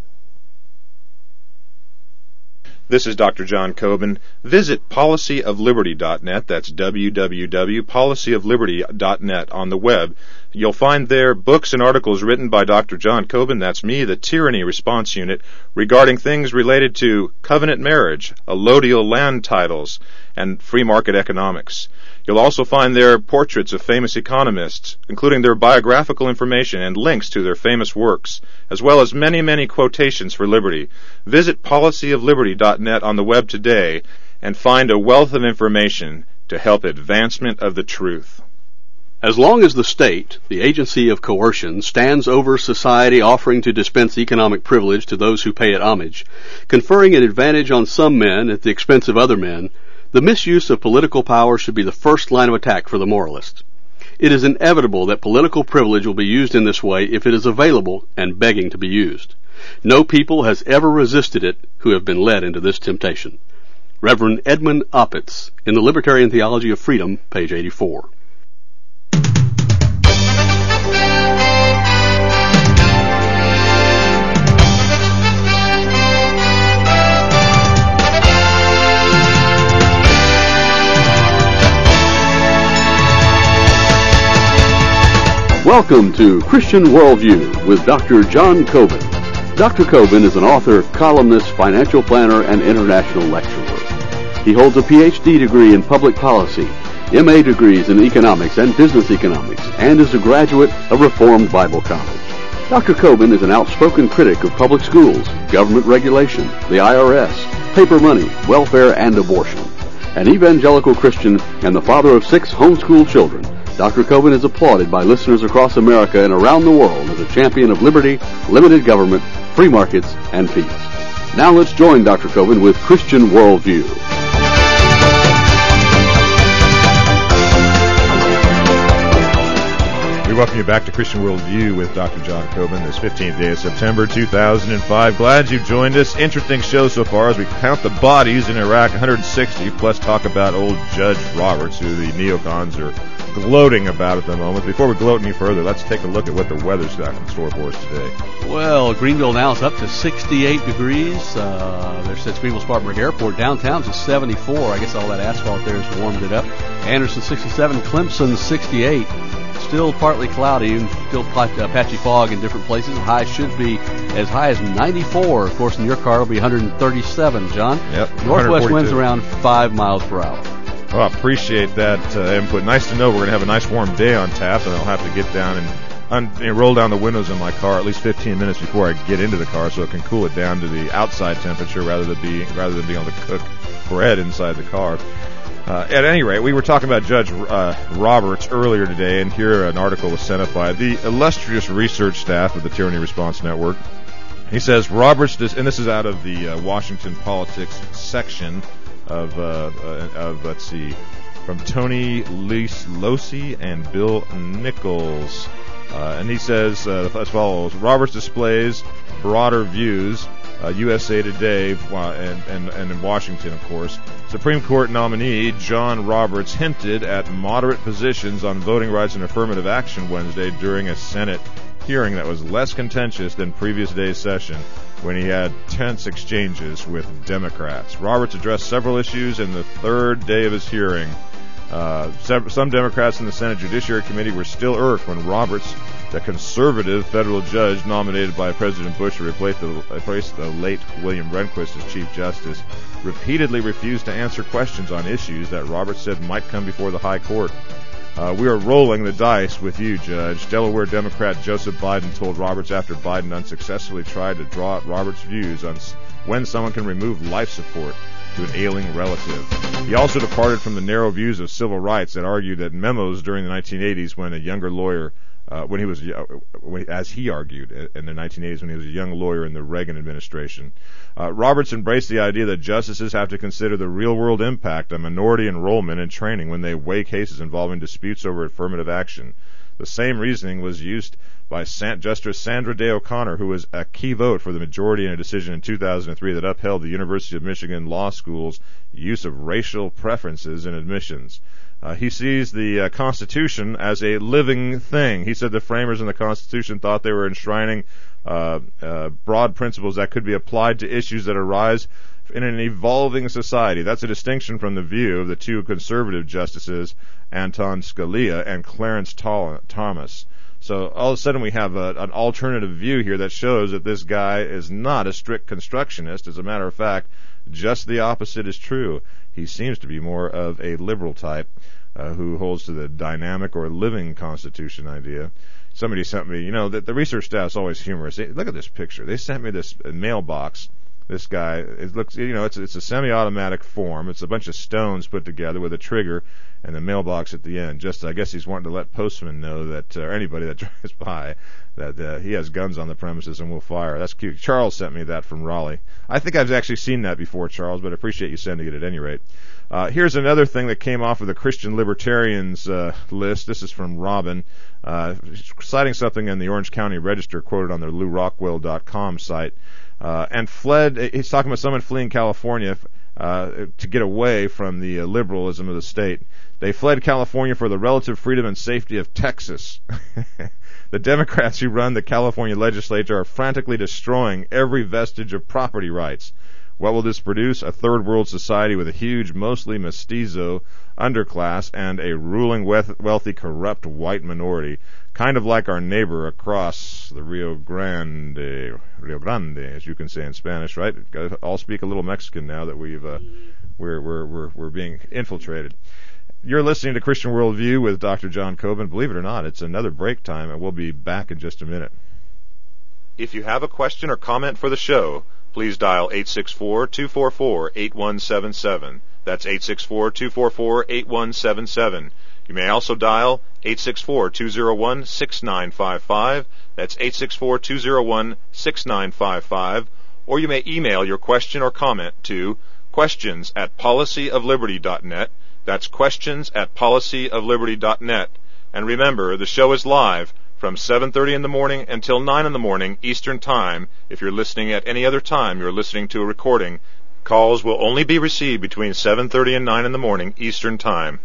[SPEAKER 4] This is Doctor John Coben. Visit policy of liberty dot net. That's w w w dot policy of liberty dot net on the web. You'll find there books and articles written by Doctor John Coben, that's me, the Tyranny Response Unit, regarding things related to covenant marriage, allodial land titles, and free market economics. You'll also find there portraits of famous economists, including their biographical information and links to their famous works, as well as many, many quotations for liberty. Visit policy of liberty dot net on the web today and find a wealth of information to help advancement of the truth.
[SPEAKER 3] As long as the state, the agency of coercion, stands over society offering to dispense economic privilege to those who pay it homage, conferring an advantage on some men at the expense of other men, the misuse of political power should be the first line of attack for the moralists. It is inevitable that political privilege will be used in this way if it is available and begging to be used. No people has ever resisted it who have been led into this temptation. Reverend Edmund Opitz, in the Libertarian Theology of Freedom, page eighty-four.
[SPEAKER 1] Welcome to Christian Worldview with Doctor John Coben. Doctor Coben is an author, columnist, financial planner, and international lecturer. He holds a P H D degree in public policy, M A degrees in economics and business economics, and is a graduate of Reformed Bible College. Doctor Coben is an outspoken critic of public schools, government regulation, the I R S, paper money, welfare, and abortion. An evangelical Christian and the father of six homeschool children, Doctor Coben is applauded by listeners across America and around the world as a champion of liberty, limited government, free markets, and peace. Now let's join Doctor Coben with Christian Worldview.
[SPEAKER 2] We welcome you back to Christian Worldview with Doctor John Coben this fifteenth day of September two thousand five. Glad you joined us. Interesting show so far as we count the bodies in Iraq, one hundred sixty, plus talk about old Judge Roberts, who the neocons are gloating about at the moment. Before we gloat any further, let's take a look at what the weather's got in store for us today.
[SPEAKER 3] Well, Greenville now is up to sixty-eight degrees. Uh, there's since Greenville Spartanburg Airport. Downtown's at seventy-four. I guess all that asphalt there has warmed it up. Anderson sixty-seven, Clemson sixty-eight. Still partly cloudy and still uh, patchy fog in different places. High should be as high as ninety-four. Of course, in your car will be one hundred thirty-seven, John.
[SPEAKER 2] Yep.
[SPEAKER 3] Northwest winds around five miles per hour.
[SPEAKER 2] Well, I appreciate that uh, input. Nice to know we're going to have a nice warm day on tap, and I'll have to get down and, un- and roll down the windows in my car at least fifteen minutes before I get into the car, so it can cool it down to the outside temperature rather than be rather than being able to cook bread inside the car. Uh, at any rate, we were talking about Judge uh, Roberts earlier today, and here an article was sent up by the illustrious research staff of the Tyranny Response Network. He says Roberts, does, and this is out of the uh, Washington Politics section of, uh, uh, of let's see, from Tony Losi and Bill Nichols. Uh, and he says uh, as follows: Roberts displays broader views. Uh, U S A Today uh, and, and, and in Washington, of course. Supreme Court nominee John Roberts hinted at moderate positions on voting rights and affirmative action Wednesday during a Senate hearing that was less contentious than previous day's session when he had tense exchanges with Democrats. Roberts addressed several issues in the third day of his hearing. Uh, some Democrats in the Senate Judiciary Committee were still irked when Roberts, the conservative federal judge nominated by President Bush to replace the, replace the late William Rehnquist as Chief Justice, repeatedly refused to answer questions on issues that Roberts said might come before the High Court. Uh, we are rolling the dice with you, Judge. Delaware Democrat Joseph Biden told Roberts after Biden unsuccessfully tried to draw out Roberts' views on when someone can remove life support to an ailing relative. He also departed from the narrow views of civil rights that argued that memos during the nineteen eighties when a younger lawyer, uh, when he was, uh, when, as he argued in the nineteen eighties when he was a young lawyer in the Reagan administration. Uh, Roberts embraced the idea that justices have to consider the real-world impact on minority enrollment and training when they weigh cases involving disputes over affirmative action. The same reasoning was used by San- Justice Sandra Day O'Connor, who was a key vote for the majority in a decision in two thousand three that upheld the University of Michigan Law School's use of racial preferences in admissions. Uh, he sees the uh, Constitution as a living thing. He said the framers in the Constitution thought they were enshrining uh, uh, broad principles that could be applied to issues that arise in an evolving society. That's a distinction from the view of the two conservative justices, Anton Scalia and Clarence Thomas. So all of a sudden we have a, an alternative view here that shows that this guy is not a strict constructionist. As a matter of fact, just the opposite is true. He seems to be more of a liberal type uh, who holds to the dynamic or living Constitution idea. Somebody sent me, you know, the, the research staff is always humorous. They, look at this picture. They sent me this mailbox. This guy, it looks, you know, it's it's a semi-automatic form. It's a bunch of stones put together with a trigger and the mailbox at the end. Just, I guess he's wanting to let postmen know that, uh, or anybody that drives by, that uh, he has guns on the premises and will fire. That's cute. Charles sent me that from Raleigh. I think I've actually seen that before, Charles, but I appreciate you sending it at any rate. Uh, here's another thing that came off of the Christian Libertarians uh, list. This is from Robin, uh, citing something in the Orange County Register quoted on their Lou Rockwell dot com site. Uh, and fled, he's talking about someone fleeing California uh, to get away from the uh, liberalism of the state. They fled California for the relative freedom and safety of Texas. The Democrats who run the California legislature are frantically destroying every vestige of property rights. What will this produce? A third world society with a huge, mostly mestizo underclass and a ruling, wealthy, corrupt white minority, kind of like our neighbor across the Rio Grande, Rio Grande, as you can say in Spanish, right? I'll speak a little Mexican now that we've uh, we're we're we're we're being infiltrated. You're listening to Christian Worldview with Doctor John Coben. Believe it or not, it's another break time, and we'll be back in just a minute.
[SPEAKER 4] If you have a question or comment for the show, please dial eight six four, two four four, eight one seven seven. That's eight six four, two four four, eight one seven seven. You may also dial eight six four, two zero one, six nine five five. That's eight six four, two zero one, six nine five five. Or you may email your question or comment to questions at policy of liberty dot net. That's questions at policy of liberty dot net. And remember, the show is live from seven thirty in the morning until nine in the morning Eastern Time. If you're listening at any other time, you're listening to a recording. Calls will only be received between seven thirty and nine in the morning Eastern Time.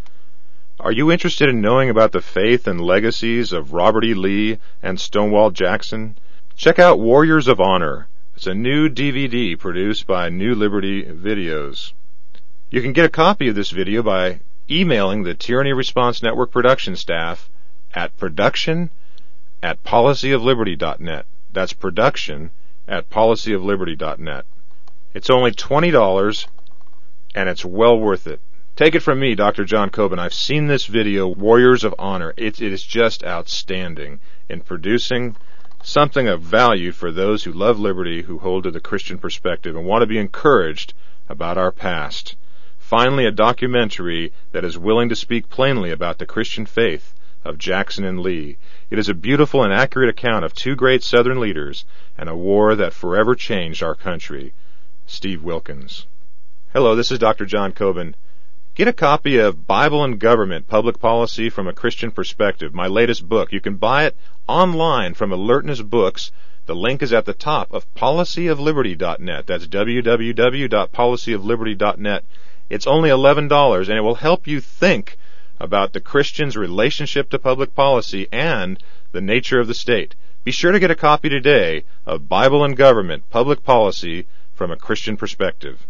[SPEAKER 4] Are you interested in knowing about the faith and legacies of Robert E. Lee and Stonewall Jackson? Check out Warriors of Honor. It's a new D V D produced by New Liberty Videos. You can get a copy of this video by emailing the Tyranny Response Network production staff at production at policy of liberty dot net. That's production at policy of liberty dot net. It's only twenty dollars, and it's well worth it. Take it from me, Doctor John Coben. I've seen this video, Warriors of Honor. It, it is just outstanding in producing something of value for those who love liberty, who hold to the Christian perspective, and want to be encouraged about our past. Finally, a documentary that is willing to speak plainly about the Christian faith of Jackson and Lee. It is a beautiful and accurate account of two great Southern leaders and a war that forever changed our country. Steve Wilkins. Hello, this is Doctor John Coben. Get a copy of Bible and Government, Public Policy from a Christian Perspective, my latest book. You can buy it online from Alertness Books. The link is at the top of policy of liberty dot net. That's w w w dot policy of liberty dot net. It's only eleven dollars, and it will help you think about the Christian's relationship to public policy and the nature of the state. Be sure to get a copy today of Bible and Government, Public Policy from a Christian Perspective.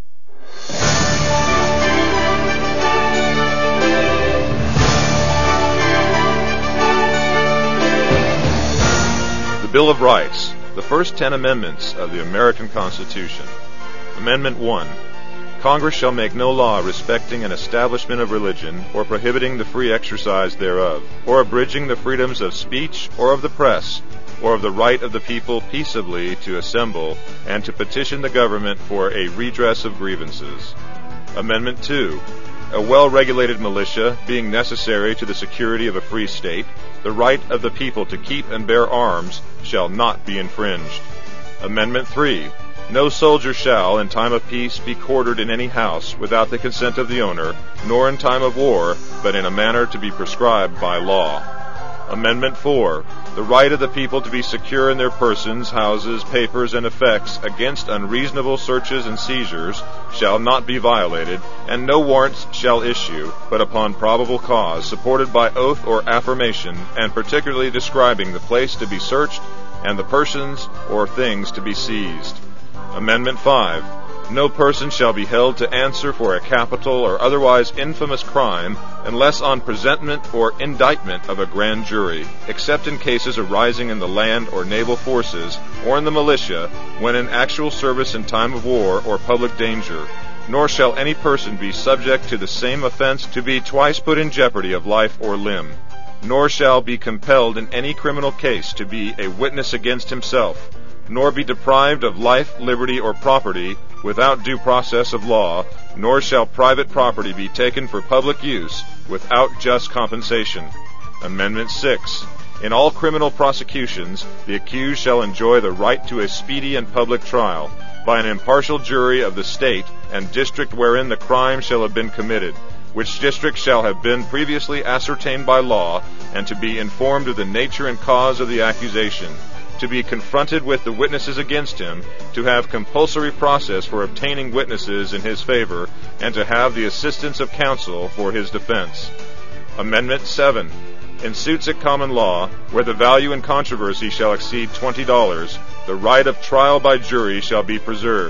[SPEAKER 4] The Bill of Rights, the first ten amendments of the American Constitution. Amendment one. Congress shall make no law respecting an establishment of religion, or prohibiting the free exercise thereof, or abridging the freedoms of speech or of the press, or of the right of the people peaceably to assemble and to petition the government for a redress of grievances. Amendment two. A well-regulated militia, being necessary to the security of a free state, the right of the people to keep and bear arms shall not be infringed. Amendment three. No soldier shall, in time of peace, be quartered in any house without the consent of the owner, nor in time of war, but in a manner to be prescribed by law. Amendment four. The right of the people to be secure in their persons, houses, papers, and effects against unreasonable searches and seizures shall not be violated, and no warrants shall issue, but upon probable cause, supported by oath or affirmation, and particularly describing the place to be searched and the persons or things to be seized. Amendment five. No person shall be held to answer for a capital or otherwise infamous crime unless on presentment or indictment of a grand jury, except in cases arising in the land or naval forces or in the militia when in actual service in time of war or public danger. Nor shall any person be subject to the same offense to be twice put in jeopardy of life or limb. Nor shall be compelled in any criminal case to be a witness against himself, nor be deprived of life, liberty, or property without due process of law, nor shall private property be taken for public use without just compensation. Amendment six. In all criminal prosecutions, the accused shall enjoy the right to a speedy and public trial by an impartial jury of the state and district wherein the crime shall have been committed, which district shall have been previously ascertained by law, and to be informed of the nature and cause of the accusation, to be confronted with the witnesses against him, to have compulsory process for obtaining witnesses in his favor, and to have the assistance of counsel for his defense. Amendment seven. In suits at common law, where the value in controversy shall exceed twenty dollars, the right of trial by jury shall be preserved,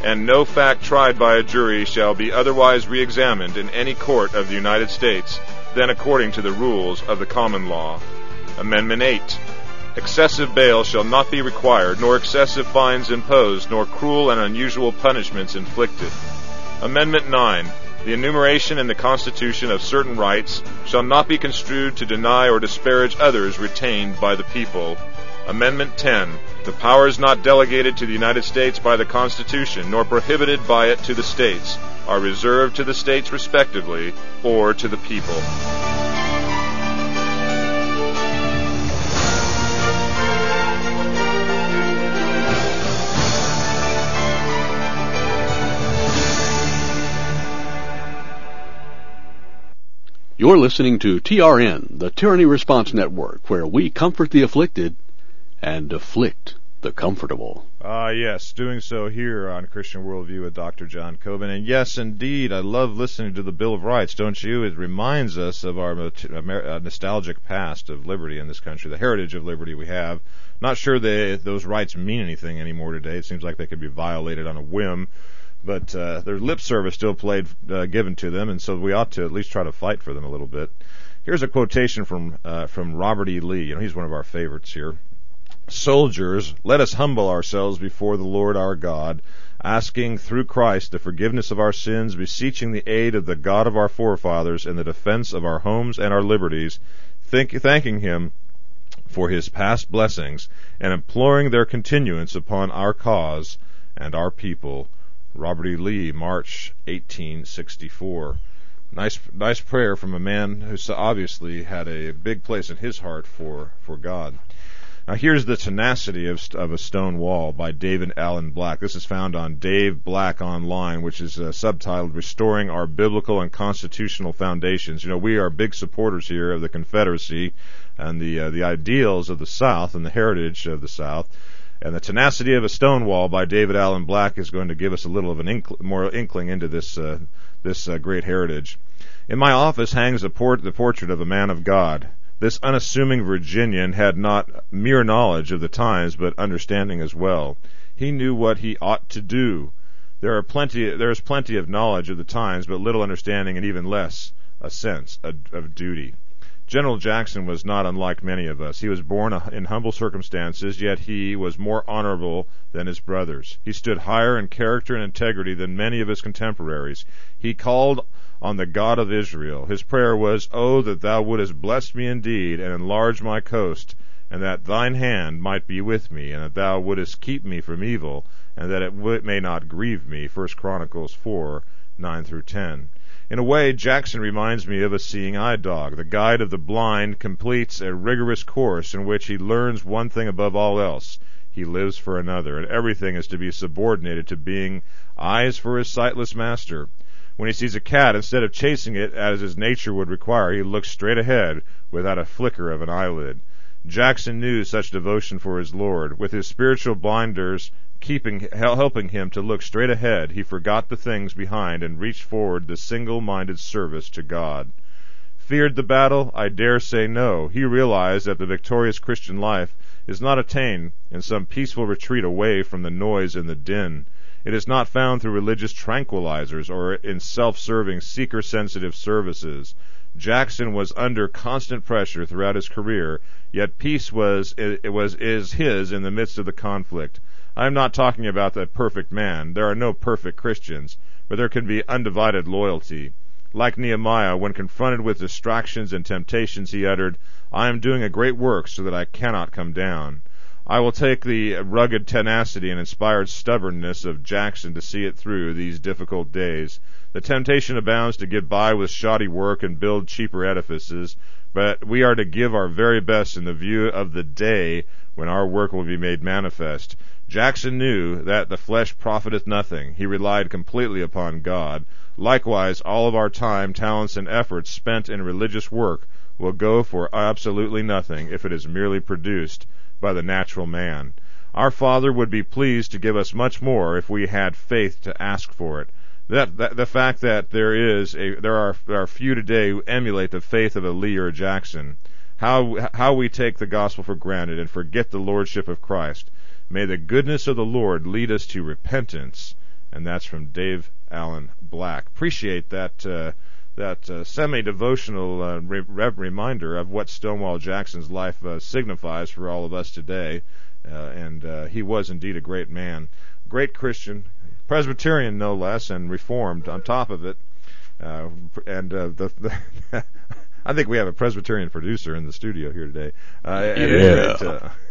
[SPEAKER 4] and no fact tried by a jury shall be otherwise re-examined in any court of the United States than according to the rules of the common law. Amendment eight. Excessive bail shall not be required, nor excessive fines imposed, nor cruel and unusual punishments inflicted. Amendment nine. The enumeration in the Constitution of certain rights shall not be construed to deny or disparage others retained by the people. Amendment ten. The powers not delegated to the United States by the Constitution, nor prohibited by it to the states, are reserved to the states respectively, or to the people.
[SPEAKER 1] You're listening to T R N, the Tyranny Response Network, where we comfort the afflicted and afflict the comfortable.
[SPEAKER 2] Ah, uh, yes, doing so here on Christian Worldview with Doctor John Coben. And yes, indeed, I love listening to the Bill of Rights, don't you? It reminds us of our nostalgic past of liberty in this country, the heritage of liberty we have. Not sure that those rights mean anything anymore today. It seems like they could be violated on a whim. But uh, their lip service still played uh, given to them, and so we ought to at least try to fight for them a little bit. Here's a quotation from uh, from Robert E. Lee. You know, he's one of our favorites here. Soldiers, let us humble ourselves before the Lord our God, asking through Christ the forgiveness of our sins, beseeching the aid of the God of our forefathers in the defense of our homes and our liberties, think, thanking Him for His past blessings, and imploring their continuance upon our cause and our people. Robert E. Lee, March eighteen sixty-four. Nice, nice prayer from a man who obviously had a big place in his heart for, for God. Now here's The Tenacity of, of a Stone Wall by David Allen Black. This is found on Dave Black Online, which is uh, subtitled Restoring Our Biblical and Constitutional Foundations. You know, we are big supporters here of the Confederacy and the uh, the ideals of the South and the heritage of the South. And The Tenacity of a Stone Wall by David Allen Black is going to give us a little of an inkling, more inkling into this uh, this uh, great heritage. In my office hangs a port, the portrait of a man of God. This unassuming Virginian had not mere knowledge of the times, but understanding as well. He knew what he ought to do. There are plenty. There is plenty of knowledge of the times, but little understanding, and even less a sense of, of duty. General Jackson was not unlike many of us. He was born in humble circumstances, yet he was more honorable than his brothers. He stood higher in character and integrity than many of his contemporaries. He called on the God of Israel. His prayer was, "Oh, that thou wouldest bless me indeed, and enlarge my coast, and that thine hand might be with me, and that thou wouldest keep me from evil, and that it w- may not grieve me." First Chronicles four, nine through ten. In a way, Jackson reminds me of a seeing-eye dog. The guide of the blind completes a rigorous course in which he learns one thing above all else. He lives for another, and everything is to be subordinated to being eyes for his sightless master. When he sees a cat, instead of chasing it as his nature would require, he looks straight ahead without a flicker of an eyelid. Jackson knew such devotion for his Lord. With his spiritual blinders keeping helping him to look straight ahead, he forgot the things behind and reached forward the single-minded service to God. Feared the battle? I dare say no. He realized that the victorious Christian life is not attained in some peaceful retreat away from the noise and the din. It is not found through religious tranquilizers or in self-serving, seeker-sensitive services. Jackson was under constant pressure throughout his career, yet peace was it was is his in the midst of the conflict. I am not talking about that perfect man. There are no perfect Christians, but there can be undivided loyalty. Like Nehemiah, when confronted with distractions and temptations, he uttered, "I am doing a great work so that I cannot come down." I will take the rugged tenacity and inspired stubbornness of Jackson to see it through these difficult days. The temptation abounds to get by with shoddy work and build cheaper edifices, but we are to give our very best in the view of the day when our work will be made manifest. Jackson knew that the flesh profiteth nothing. He relied completely upon God. Likewise, all of our time, talents, and efforts spent in religious work will go for absolutely nothing if it is merely produced by the natural man. Our Father would be pleased to give us much more if we had faith to ask for it. That, that the fact that there is a there are there are few today who emulate the faith of a Lee or a Jackson. How how we take the gospel for granted and forget the lordship of Christ. May the goodness of the Lord lead us to repentance and that's from Dave Allen Black. Appreciate that uh, that uh, semi-devotional uh, re- reminder of what Stonewall Jackson's life uh, signifies for all of us today, uh, and uh, he was indeed a great man, great Christian, Presbyterian no less, and Reformed on top of it. Uh, and uh, the, the I think we have a Presbyterian producer in the studio here today. Uh, at
[SPEAKER 3] yeah.
[SPEAKER 2] Any rate,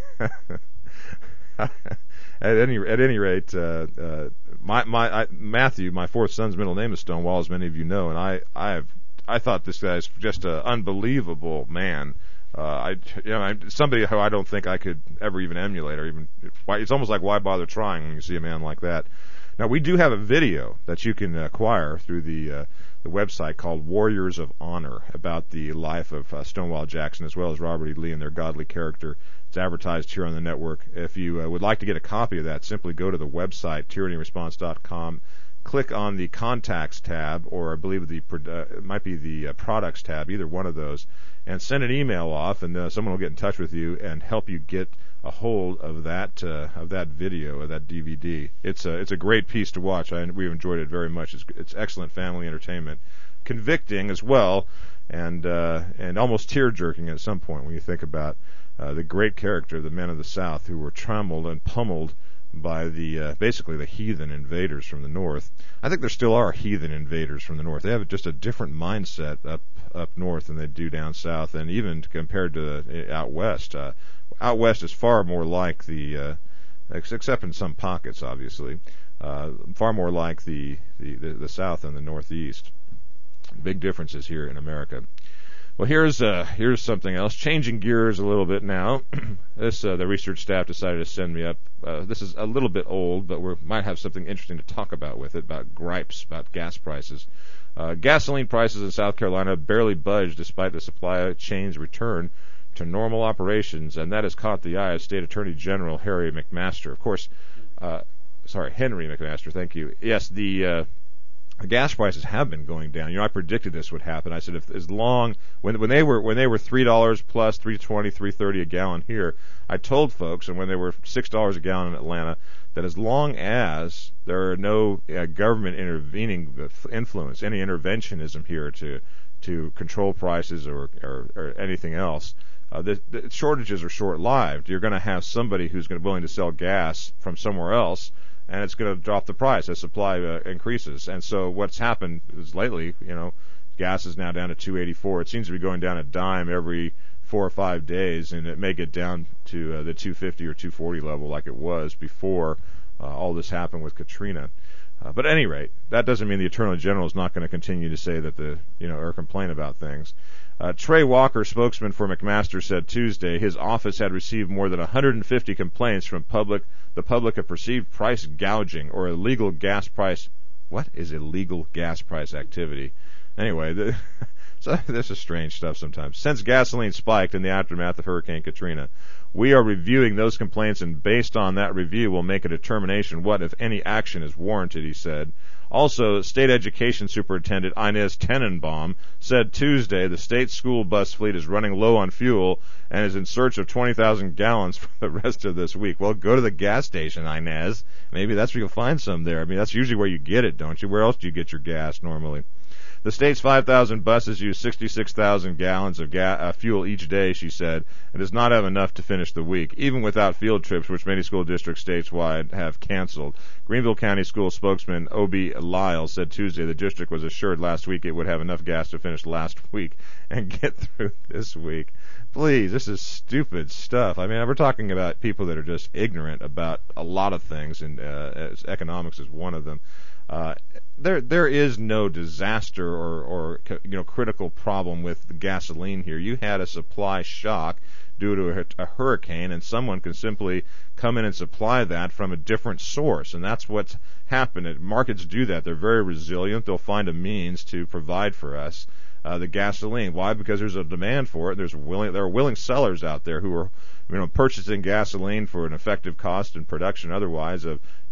[SPEAKER 2] uh, at any at any rate, uh, uh, my my I, Matthew, my fourth son's middle name is Stonewall, as many of you know, and I I have I thought this guy's just an unbelievable man. Uh, I you know I, somebody who I don't think I could ever even emulate or even. It's almost like why bother trying when you see a man like that. Now we do have a video that you can acquire through the uh, the website called Warriors of Honor about the life of uh, Stonewall Jackson as well as Robert E. Lee and their godly character. It's advertised here on the network. If you uh, would like to get a copy of that, simply go to the website tyranny response dot com, click on the Contacts tab, or I believe the uh, it might be the uh, Products tab, either one of those, and send an email off, and uh, someone will get in touch with you and help you get a hold of that uh, of that video, of that D V D. It's a it's a great piece to watch. I, we've enjoyed it very much. It's, it's excellent family entertainment, convicting as well, and uh, and almost tear-jerking at some point when you think about uh, the great character of the men of the South who were trammeled and pummeled by the uh, basically the heathen invaders from the north. I think there still are heathen invaders from the north. They have just a different mindset up up north than they do down south, and even compared to uh, out west. Uh, out west is far more like the, uh, except in some pockets, obviously, uh, far more like the, the, the, the south and the northeast. Big differences here in America. Well, here's uh, here's something else. Changing gears a little bit now. this uh, the research staff decided to send me up. Uh, this is a little bit old, but we might have something interesting to talk about with it, about gripes about gas prices. Uh, gasoline prices in South Carolina barely budged despite the supply chain's return to normal operations, and that has caught the eye of State Attorney General Harry McMaster. Of course, uh, sorry, Henry McMaster. Thank you. Yes, the uh, The gas prices have been going down. You know, I predicted this would happen. I said, if as long when when they were when they were three dollars plus, three twenty, three thirty a gallon here, I told folks, and when they were six dollars a gallon in Atlanta, that as long as there are no uh, government intervening influence, any interventionism here to to control prices or or, or anything else, uh, the, the shortages are short-lived. You're going to have somebody who's going to be willing to sell gas from somewhere else, and it's going to drop the price as supply uh, increases. And so what's happened is lately, you know, gas is now down to two eighty-four. It seems to be going down a dime every four or five days, and it may get down to uh, the two fifty or two forty level like it was before uh, all this happened with Katrina. Uh, but at any rate, that doesn't mean the Attorney General is not going to continue to say that the, you know, or complain about things. Uh, Trey Walker, spokesman for McMaster, said Tuesday his office had received more than one hundred fifty complaints from public, the public of perceived price gouging or illegal gas price. What is illegal gas price activity? Anyway, the, so this is strange stuff sometimes. Since gasoline spiked in the aftermath of Hurricane Katrina, we are reviewing those complaints, and based on that review, we'll make a determination what, if any, action is warranted, he said. Also, State Education Superintendent Inez Tenenbaum said Tuesday the state school bus fleet is running low on fuel and is in search of twenty thousand gallons for the rest of this week. Well, go to the gas station, Inez. Maybe that's where you'll find some there. I mean, that's usually where you get it, don't you? Where else do you get your gas normally? The state's five thousand buses use sixty-six thousand gallons of ga- uh, fuel each day, she said, and does not have enough to finish the week, even without field trips, which many school districts statewide have canceled. Greenville County School spokesman Obie Lyle said Tuesday the district was assured last week it would have enough gas to finish last week and get through this week. Please, this is stupid stuff. I mean, we're talking about people that are just ignorant about a lot of things, and uh, economics is one of them. Uh, there, there is no disaster or, or, you know, critical problem with the gasoline here. You had a supply shock due to a, a hurricane, and someone can simply come in and supply that from a different source, and that's what's happened. Markets do that. They're very resilient. They'll find a means to provide for us uh, the gasoline. Why? Because there's a demand for it. There's willing, there are willing sellers out there who are, you know, purchasing gasoline for an effective cost and production otherwise of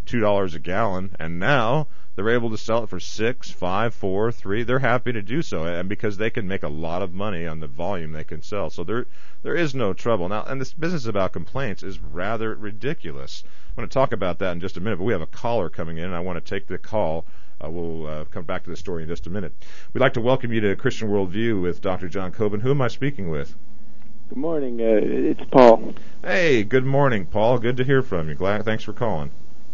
[SPEAKER 2] two dollars a gallon, and now they're able to sell it for six, five, four, three. They're happy to do so, and because they can make a lot of money on the volume they can sell. So there there is no trouble. Now, and this business about complaints is rather ridiculous. I'm going to talk about that in just a minute, but we have a caller coming in, and I want to take the call. Uh, we'll uh, come back to the story in just a minute. We'd like to welcome you to Christian Worldview with Doctor John Coben. Who am I speaking with?
[SPEAKER 5] Good morning. Uh, it's Paul.
[SPEAKER 2] Hey, good morning, Paul. Good to hear from you. Glad. Thanks for calling.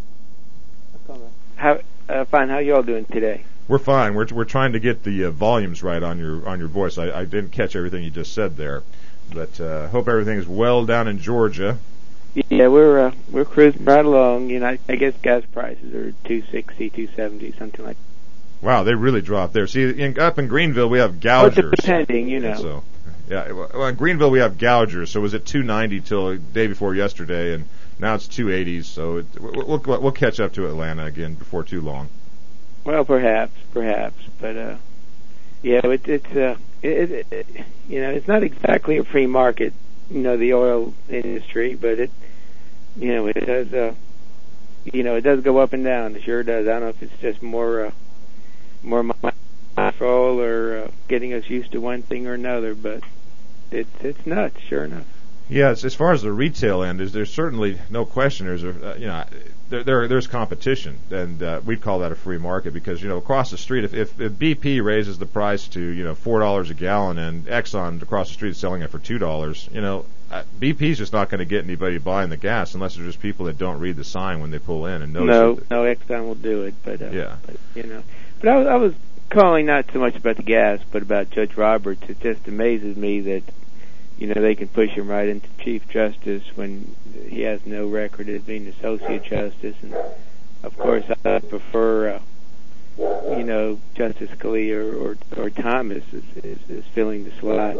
[SPEAKER 5] How uh, fine? How you all doing today?
[SPEAKER 2] We're fine. We're we're trying to get the uh, volumes right on your on your voice. I, I didn't catch everything you just said there, but uh, hope everything is well down in Georgia.
[SPEAKER 5] Yeah, we're uh, we're cruising right along. You know, I, I guess gas prices are two sixty, two seventy, something like that.
[SPEAKER 2] Wow, they really dropped there. See, in, up in Greenville we have gougers.
[SPEAKER 5] Well, depending, you know.
[SPEAKER 2] So, yeah, well, in Greenville we have gougers. So it was at two ninety till the day before yesterday, and now it's two eighties. So it, we'll, we'll we'll catch up to Atlanta again before too long.
[SPEAKER 5] Well, perhaps, perhaps, but uh, yeah, it, it's uh, it, it, it, you know, it's not exactly a free market. You know, the oil industry, but it, you know, it does, uh, you know, it does go up and down. It sure does. I don't know if it's just more, uh, more control or uh, getting us used to one thing or another, but it's it's nuts, sure enough.
[SPEAKER 2] Yeah, it's, as far as the retail end is, there's certainly no question. There's a, uh, you know, there, there there's competition, and uh, we'd call that a free market because, you know, across the street, if, if, if B P raises the price to, you know, four dollars a gallon and Exxon across the street is selling it for two dollars, you know, uh, B P's just not going to get anybody buying the gas unless there's just people that don't read the sign when they pull in and notice.
[SPEAKER 5] No,
[SPEAKER 2] it.
[SPEAKER 5] no, Exxon will do it, but uh,
[SPEAKER 2] yeah,
[SPEAKER 5] but, you know, but I was, I was calling not so much about the gas, but about Judge Roberts. It just amazes me that, you know, they can push him right into Chief Justice when he has no record as being Associate Justice. And, of course, I prefer, uh, you know, Justice Scalia or, or, or Thomas is, is, is filling the slot.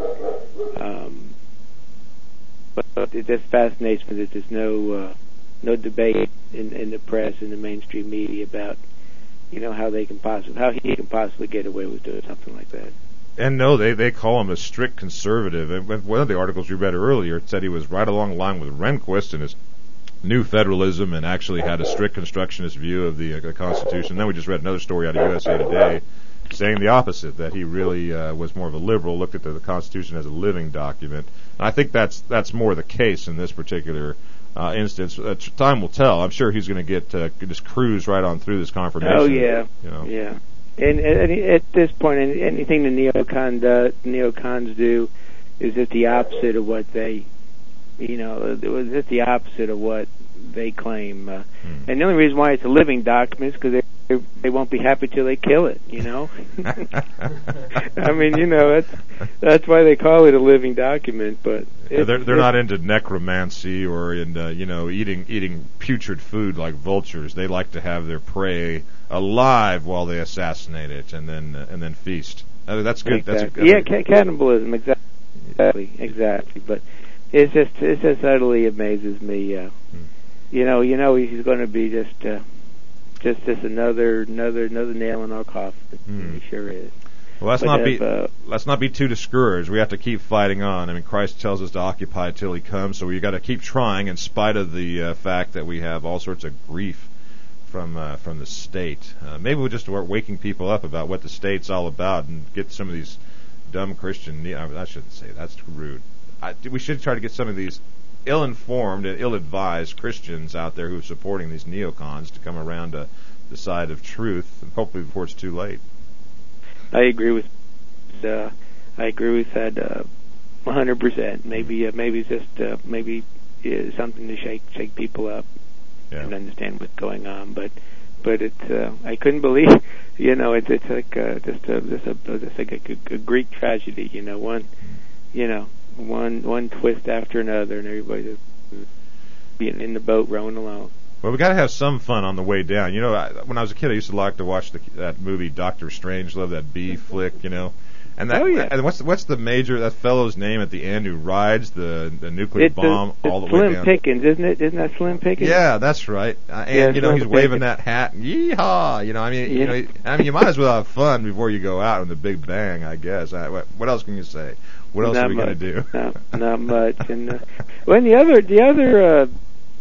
[SPEAKER 5] Um, but, but it just fascinates me that there's no uh, no debate in, in the press and the mainstream media about, you know, how they can possibly, how he can possibly get away with doing something like that.
[SPEAKER 2] And no, they they call him a strict conservative. And one of the articles you read earlier said he was right along the line with Rehnquist and his new federalism, and actually had a strict constructionist view of the, uh, the Constitution. And then we just read another story out of U S A Today saying the opposite, that he really uh, was more of a liberal, looked at the, the Constitution as a living document. And I think that's that's more the case in this particular uh, instance. Uh, time will tell. I'm sure he's going to get uh, just cruise right on through this confirmation.
[SPEAKER 5] Oh yeah,
[SPEAKER 2] you know.
[SPEAKER 5] yeah. And, and at this point, anything the neocon does, neocons do is just the opposite of what they, you know, it was just the opposite of what they claim. Uh, hmm. And the only reason why it's a living document is because they they won't be happy till they kill it. You know, I mean, you know, that's that's why they call it a living document. But
[SPEAKER 2] yeah, they're they're not into necromancy or in uh, you know eating eating putrid food like vultures. They like to have their prey alive while they assassinate it and then uh, and then feast. Uh, that's good.
[SPEAKER 5] Exactly.
[SPEAKER 2] That's, that's
[SPEAKER 5] yeah, ca- cannibalism. Exactly, exactly. But it's just it just utterly amazes me. Uh, hmm. You know, you know, he's going to be just uh, just just another another another nail in our coffin. Hmm. He sure is.
[SPEAKER 2] Well, let's
[SPEAKER 5] but
[SPEAKER 2] not
[SPEAKER 5] if,
[SPEAKER 2] be
[SPEAKER 5] uh,
[SPEAKER 2] let's not be too discouraged. We have to keep fighting on. I mean, Christ tells us to occupy till He comes, so we got to keep trying in spite of the uh, fact that we have all sorts of grief from uh, from the state. Uh, maybe we'll just start waking people up about what the state's all about and get some of these dumb Christian. I shouldn't say that's rude. I, we should try to get some of these ill-informed and ill-advised Christians out there who are supporting these neocons to come around to the side of truth, and hopefully before it's too late.
[SPEAKER 5] I agree with. Uh, I agree with that uh, one hundred percent. Maybe uh, maybe it's just uh, maybe uh, something to shake shake people up.
[SPEAKER 2] Yeah.
[SPEAKER 5] And understand what's going on, but but it's uh, I couldn't believe, you know, it's it's like uh, just a just a just like a, a Greek tragedy, you know, one you know one one twist after another, and everybody just being in the boat rowing along.
[SPEAKER 2] Well, we got to have some fun on the way down. You know, I, when I was a kid, I used to like to watch the, that movie Doctor Strangelove, that B flick, you know. And that,
[SPEAKER 5] oh, yeah.
[SPEAKER 2] And what's what's the major that fellow's name at the end who rides the the nuclear
[SPEAKER 5] it's
[SPEAKER 2] bomb
[SPEAKER 5] a,
[SPEAKER 2] all the
[SPEAKER 5] Slim
[SPEAKER 2] way down?
[SPEAKER 5] Slim Pickens, isn't it? Isn't that Slim Pickens?
[SPEAKER 2] Yeah, that's right. Uh, and
[SPEAKER 5] yeah,
[SPEAKER 2] you know
[SPEAKER 5] Slim
[SPEAKER 2] he's waving
[SPEAKER 5] Pickens.
[SPEAKER 2] that hat. Yeehaw! You know, I mean,
[SPEAKER 5] yeah.
[SPEAKER 2] you know, I mean, you might as well have fun before you go out in the big bang, I guess. I, what, what else can you say? What else
[SPEAKER 5] not
[SPEAKER 2] are we
[SPEAKER 5] much.
[SPEAKER 2] going to do?
[SPEAKER 5] No, not much. And uh, well, and the other the other uh,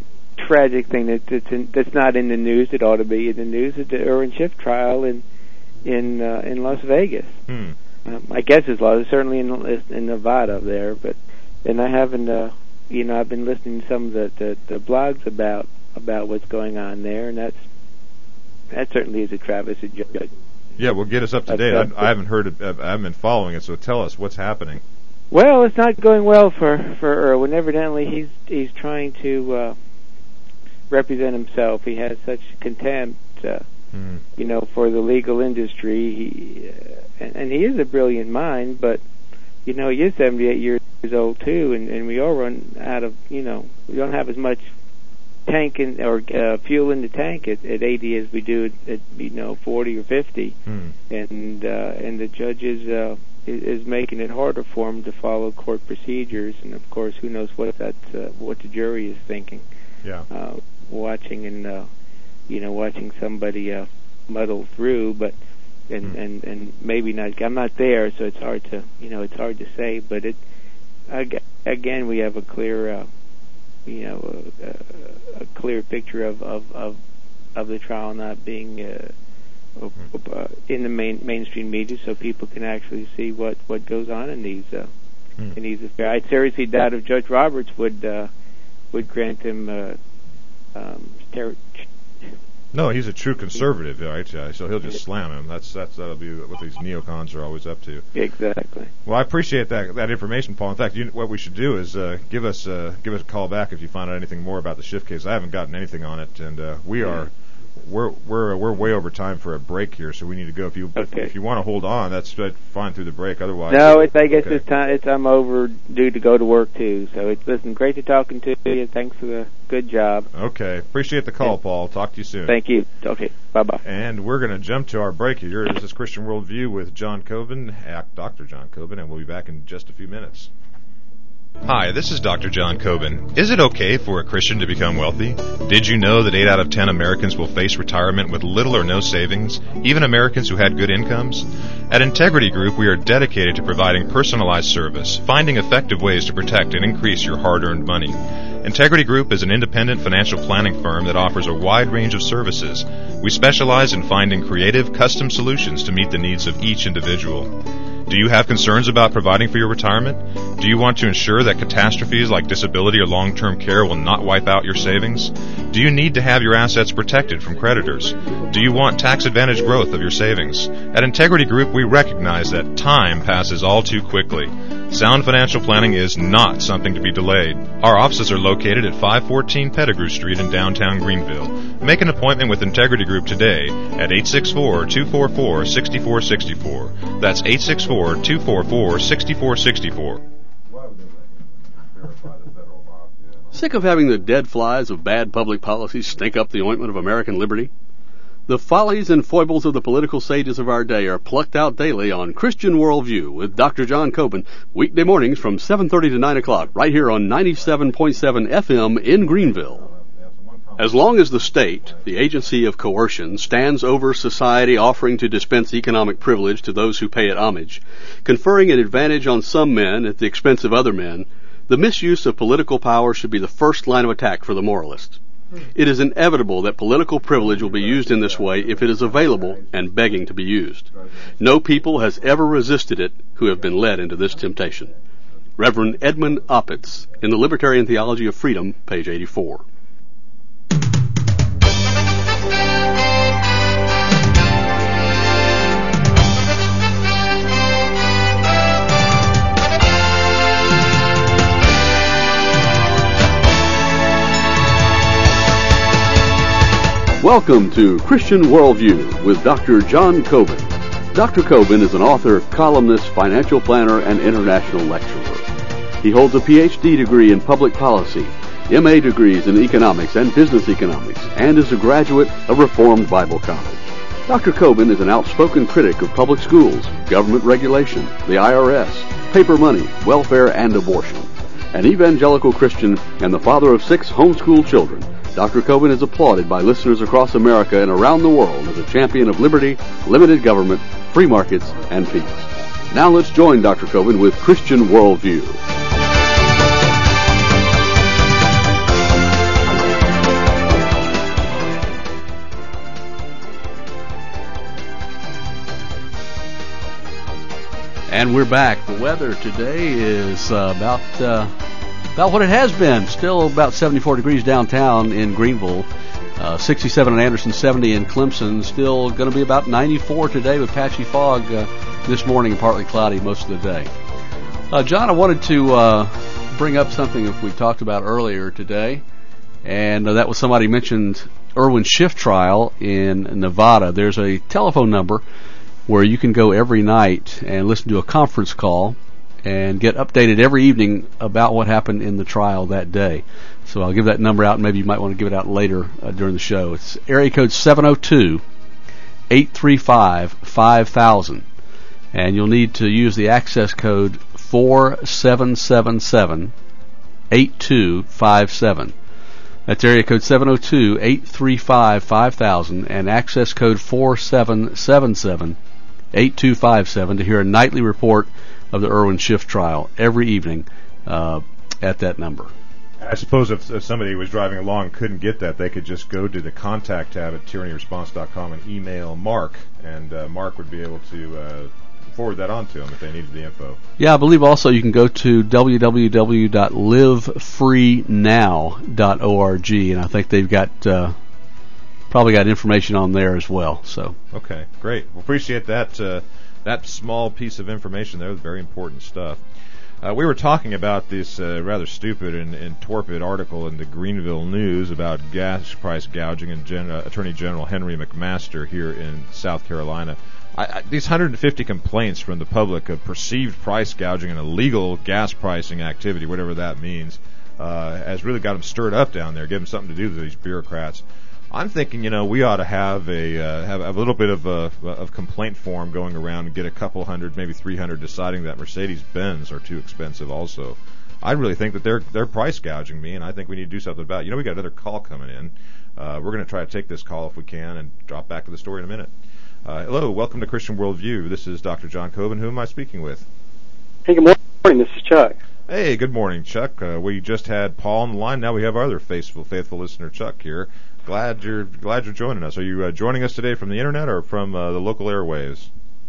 [SPEAKER 5] tragic thing that, that's, in, that's not in the news that ought to be in the news is the Irwin Schiff trial in in uh, in Las Vegas.
[SPEAKER 2] Hmm.
[SPEAKER 5] Um, I guess it's Las, certainly in in Nevada there, but and I haven't, uh, you know, I've been listening to some of the, the, the blogs about about what's going on there, and that's that certainly is a travesty.
[SPEAKER 2] Yeah, well, get us up to date. I, I haven't heard it. I haven't been following it, so tell us what's happening.
[SPEAKER 5] Well, it's not going well for for Irwin. Evidently, he's he's trying to uh, represent himself. He has such contempt, uh, mm. you know, for the legal industry. He uh, and, and he is a brilliant mind, but you know, he is seventy-eight years old too, and, and we all run out of, you know, we don't have as much tank in, or uh, fuel in the tank at, at eighty as we do at, at you know forty or fifty, hmm. and uh, and the judge is, uh, is is making it harder for him to follow court procedures, and of course who knows what that uh, what the jury is thinking.
[SPEAKER 2] Yeah,
[SPEAKER 5] uh, watching and uh, you know watching somebody uh, muddle through, but and, hmm. and and maybe not. I'm not there, so it's hard to you know it's hard to say, but it again we have a clear. Uh, you know, a, a clear picture of, of, of, of the trial not being uh, uh, in the main mainstream media, so people can actually see what, what goes on in these uh, hmm. in these affairs. I seriously doubt if Judge Roberts would uh, would grant him. Uh, um, ter-
[SPEAKER 2] no, he's a true conservative, right? Uh, so he'll just slam him. That's that's that'll be what these neocons are always up to.
[SPEAKER 5] Exactly.
[SPEAKER 2] Well, I appreciate that that information, Paul. In fact, you, what we should do is uh, give us uh, give us a call back if you find out anything more about the Schiff case. I haven't gotten anything on it, and uh, we are we're we're we're way over time for a break here, so we need to go. If you
[SPEAKER 5] okay.
[SPEAKER 2] if, if you want to hold on, that's fine through the break. Otherwise,
[SPEAKER 5] no, it's I guess
[SPEAKER 2] okay.
[SPEAKER 5] it's time. It's I'm overdue to go to work too. So it's listen, great to talking to you. Thanks for the good job.
[SPEAKER 2] Okay, appreciate the call, Paul. Talk to you soon.
[SPEAKER 5] Thank you. Okay, bye bye.
[SPEAKER 2] And we're going to jump to our break here. This is Christian Worldview with John Coben, Doctor John Coben, and we'll be back in just a few minutes.
[SPEAKER 4] Hi, this is Doctor John Coben. Is it okay for a Christian to become wealthy? Did you know that eight out of ten Americans will face retirement with little or no savings, even Americans who had good incomes? At Integrity Group, we are dedicated to providing personalized service, finding effective ways to protect and increase your hard-earned money. Integrity Group is an independent financial planning firm that offers a wide range of services. We specialize in finding creative, custom solutions to meet the needs of each individual. Do you have concerns about providing for your retirement? Do you want to ensure that catastrophes like disability or long-term care will not wipe out your savings? Do you need to have your assets protected from creditors? Do you want tax-advantaged growth of your savings? At Integrity Group, we recognize that time passes all too quickly. Sound financial planning is not something to be delayed. Our offices are located at five fourteen Pettigrew Street in downtown Greenville. Make an appointment with Integrity Group today at eight six four, two four four, six four six four. That's eight six four, two four four, six four six four.
[SPEAKER 3] Sick of having the dead flies of bad public policy stink up the ointment of American liberty? The follies and foibles of the political sages of our day are plucked out daily on Christian Worldview with Doctor John Coben, weekday mornings from seven thirty to nine o'clock, right here on ninety-seven point seven F M in Greenville. As long as the state, the agency of coercion, stands over society offering to dispense economic privilege to those who pay it homage, conferring an advantage on some men at the expense of other men, the misuse of political power should be the first line of attack for the moralist. It is inevitable that political privilege will be used in this way if it is available and begging to be used. No people has ever resisted it who have been led into this temptation. Reverend Edmund Opitz, in the Libertarian Theology of Freedom, page eighty-four.
[SPEAKER 1] Welcome to Christian Worldview with Doctor John Coben. Doctor Coben is an author, columnist, financial planner, and international lecturer. He holds a P H D degree in public policy, M A degrees in economics and business economics, and is a graduate of Reformed Bible College. Doctor Coben is an outspoken critic of public schools, government regulation, the I R S, paper money, welfare, and abortion. An evangelical Christian and the father of six homeschooled children, Doctor Coben is applauded by listeners across America and around the world as a champion of liberty, limited government, free markets, and peace. Now let's join Doctor Coben with Christian Worldview.
[SPEAKER 3] And we're back. The weather today is uh, about uh, about what it has been. Still about seventy-four degrees downtown in Greenville, uh, sixty-seven in Anderson, seventy in Clemson. Still going to be about ninety-four today with patchy fog uh, this morning and partly cloudy most of the day. Uh, John, I wanted to uh, bring up something that we talked about earlier today, and uh, that was somebody mentioned Irwin Schiff trial in Nevada. There's a telephone number where you can go every night and listen to a conference call and get updated every evening about what happened in the trial that day. So I'll give that number out, and maybe you might want to give it out later uh, during the show. It's area code seven oh two, eight three five, five thousand, and you'll need to use the access code four seven seven seven, eight two five seven. That's area code seven oh two, eight three five, five thousand and access code four seven seven seven, eight two five seven to hear a nightly report of the Irwin Schiff trial every evening uh, at that number.
[SPEAKER 2] I suppose if, if somebody was driving along and couldn't get that, they could just go to the contact tab at tyranny response dot com and email Mark, and uh, Mark would be able to uh, forward that on to them if they needed the info.
[SPEAKER 3] Yeah, I believe also you can go to w w w dot live free now dot org, and I think they've got uh, probably got information on there as well. So
[SPEAKER 2] okay, great. Well, appreciate that uh, that small piece of information there. Very important stuff. Uh, we were talking about this uh, rather stupid and, and torpid article in the Greenville News about gas price gouging and Gen- uh, Attorney General Henry McMaster here in South Carolina. I, I, these one hundred fifty complaints from the public of perceived price gouging and illegal gas pricing activity, whatever that means, uh, has really got them stirred up down there, give them something to do to these bureaucrats. I'm thinking, you know, we ought to have a uh, have a little bit of a of complaint form going around and get a couple hundred, maybe three hundred, deciding that Mercedes-Benz are too expensive. Also, I really think that they're they're price gouging me, and I think we need to do something about it. You know, we got another call coming in. Uh, we're going to try to take this call if we can, and drop back to the story in a minute. Uh, hello, welcome to Christian Worldview. This is Doctor John Coben. Who am I speaking with?
[SPEAKER 6] Hey, good morning. This is Chuck.
[SPEAKER 2] Hey, good morning, Chuck. Uh, we just had Paul on the line. Now we have our other faithful, faithful listener, Chuck, here. Glad you're glad you're joining us. Are you uh, joining us today from the internet or from uh, the local airwaves?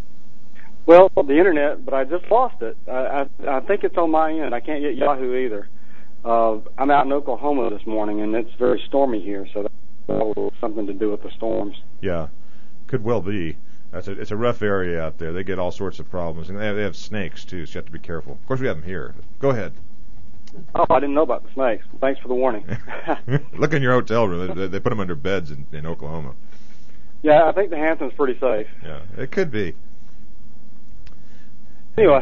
[SPEAKER 6] Well, the internet, but I just lost it. I, I, I think it's on my end. I can't get Yahoo either. Uh, I'm out in Oklahoma this morning, and it's very stormy here, so that's something to do with the storms.
[SPEAKER 2] Yeah, could well be. That's a, it's a rough area out there. They get all sorts of problems, and they have, they have snakes too, so you have to be careful. Of course, we have them here. Go ahead.
[SPEAKER 6] Oh, I didn't know about the snakes. Thanks for the warning.
[SPEAKER 2] Look in your hotel room. They, they put them under beds in, in Oklahoma.
[SPEAKER 6] Yeah, I think the Hampton's pretty safe.
[SPEAKER 2] Yeah, it could be.
[SPEAKER 6] Anyway,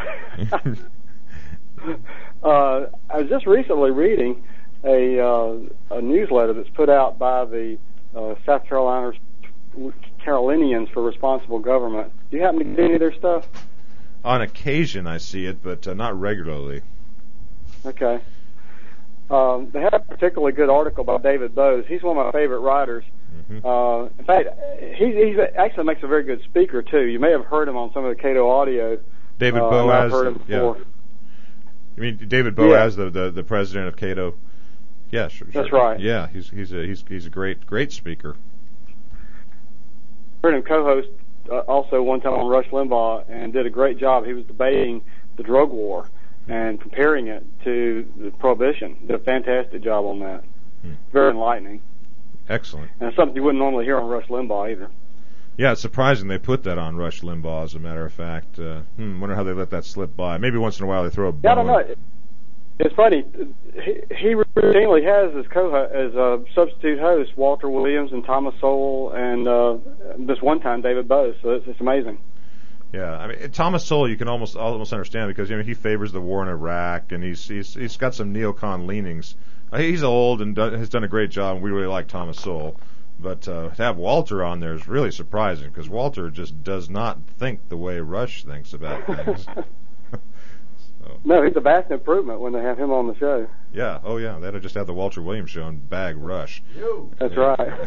[SPEAKER 6] uh, I was just recently reading a uh, a newsletter that's put out by the uh, South Carolina Carolinians for Responsible Government. Do you happen to get any of their stuff?
[SPEAKER 2] On occasion, I see it, but uh, not regularly.
[SPEAKER 6] Okay. Um, they had a particularly good article by David Bose. He's one of my favorite writers.
[SPEAKER 2] Mm-hmm.
[SPEAKER 6] Uh, in fact, he he's actually makes a very good speaker too. You may have heard him on some of the Cato audio.
[SPEAKER 2] David
[SPEAKER 6] uh,
[SPEAKER 2] Boaz.
[SPEAKER 6] I've heard him before.
[SPEAKER 2] Yeah. You mean David Boaz,
[SPEAKER 6] yeah.
[SPEAKER 2] the, the the president of Cato? Yeah, sure.
[SPEAKER 6] That's
[SPEAKER 2] sure.
[SPEAKER 6] right.
[SPEAKER 2] Yeah, he's he's a he's he's a great great speaker.
[SPEAKER 6] I heard him co-host uh, also one time on Rush Limbaugh and did a great job. He was debating the drug war and comparing it to the Prohibition. Did a fantastic job on that.
[SPEAKER 2] Hmm.
[SPEAKER 6] Very enlightening.
[SPEAKER 2] Excellent.
[SPEAKER 6] And it's something you wouldn't normally hear on Rush Limbaugh either.
[SPEAKER 2] Yeah, it's surprising they put that on Rush Limbaugh, as a matter of fact. Uh, hmm, wonder how they let that slip by. Maybe once in a while they throw a bone.
[SPEAKER 6] Yeah, I don't know. It's funny. He, he routinely has as co as a substitute host Walter Williams and Thomas Sowell and uh, this one time David Bose. So it's, it's amazing.
[SPEAKER 2] Yeah, I mean Thomas Sowell, you can almost almost understand because you know he favors the war in Iraq and he's he's he's got some neocon leanings. Uh, he's old and do, has done a great job, and we really like Thomas Sowell. But uh, to have Walter on there is really surprising because Walter just does not think the way Rush thinks about things. So.
[SPEAKER 6] No, he's a vast improvement when they have him on the show.
[SPEAKER 2] Yeah, oh yeah, they'd just have the Walter Williams show and bag Rush.
[SPEAKER 6] That's right.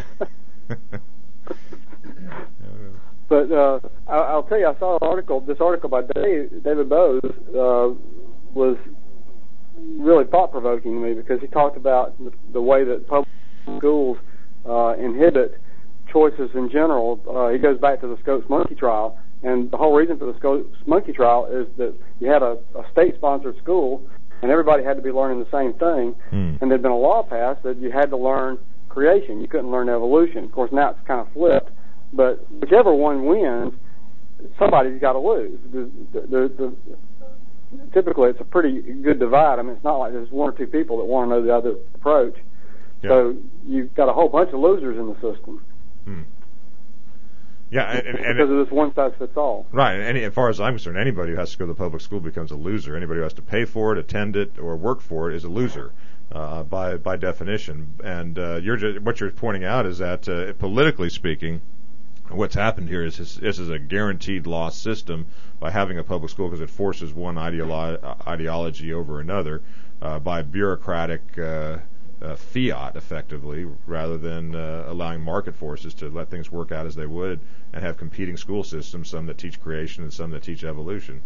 [SPEAKER 6] But uh, I, I'll tell you, I saw an article. This article by Dave, David Bose uh, was really thought-provoking to me because he talked about the, the way that public schools uh, inhibit choices in general. Uh, he goes back to the Scopes monkey trial And the whole reason for the Sco- monkey trial is that you had a, a state-sponsored school, and everybody had to be learning the same thing.
[SPEAKER 2] Mm.
[SPEAKER 6] And there'd been a law passed that you had to learn creation. You couldn't learn evolution. Of course, now it's kind of flipped. But whichever one wins, somebody's got to lose. The, the, the, the, typically, it's a pretty good divide. I mean, it's not like there's one or two people that want to know the other approach.
[SPEAKER 2] Yeah.
[SPEAKER 6] So you've got a whole bunch of losers in the system.
[SPEAKER 2] Hmm. Yeah, and, and,
[SPEAKER 6] because of this one-size-fits-all.
[SPEAKER 2] Right, and any, as far as I'm concerned, anybody who has to go to public school becomes a loser. Anybody who has to pay for it, attend it, or work for it is a loser uh, by by definition. And uh, you're just, what you're pointing out is that, uh, politically speaking, what's happened here is this, this is a guaranteed loss system by having a public school because it forces one ideolo- ideology over another uh, by bureaucratic uh, uh, fiat, effectively, rather than uh, allowing market forces to let things work out as they would and have competing school systems, some that teach creation and some that teach evolution.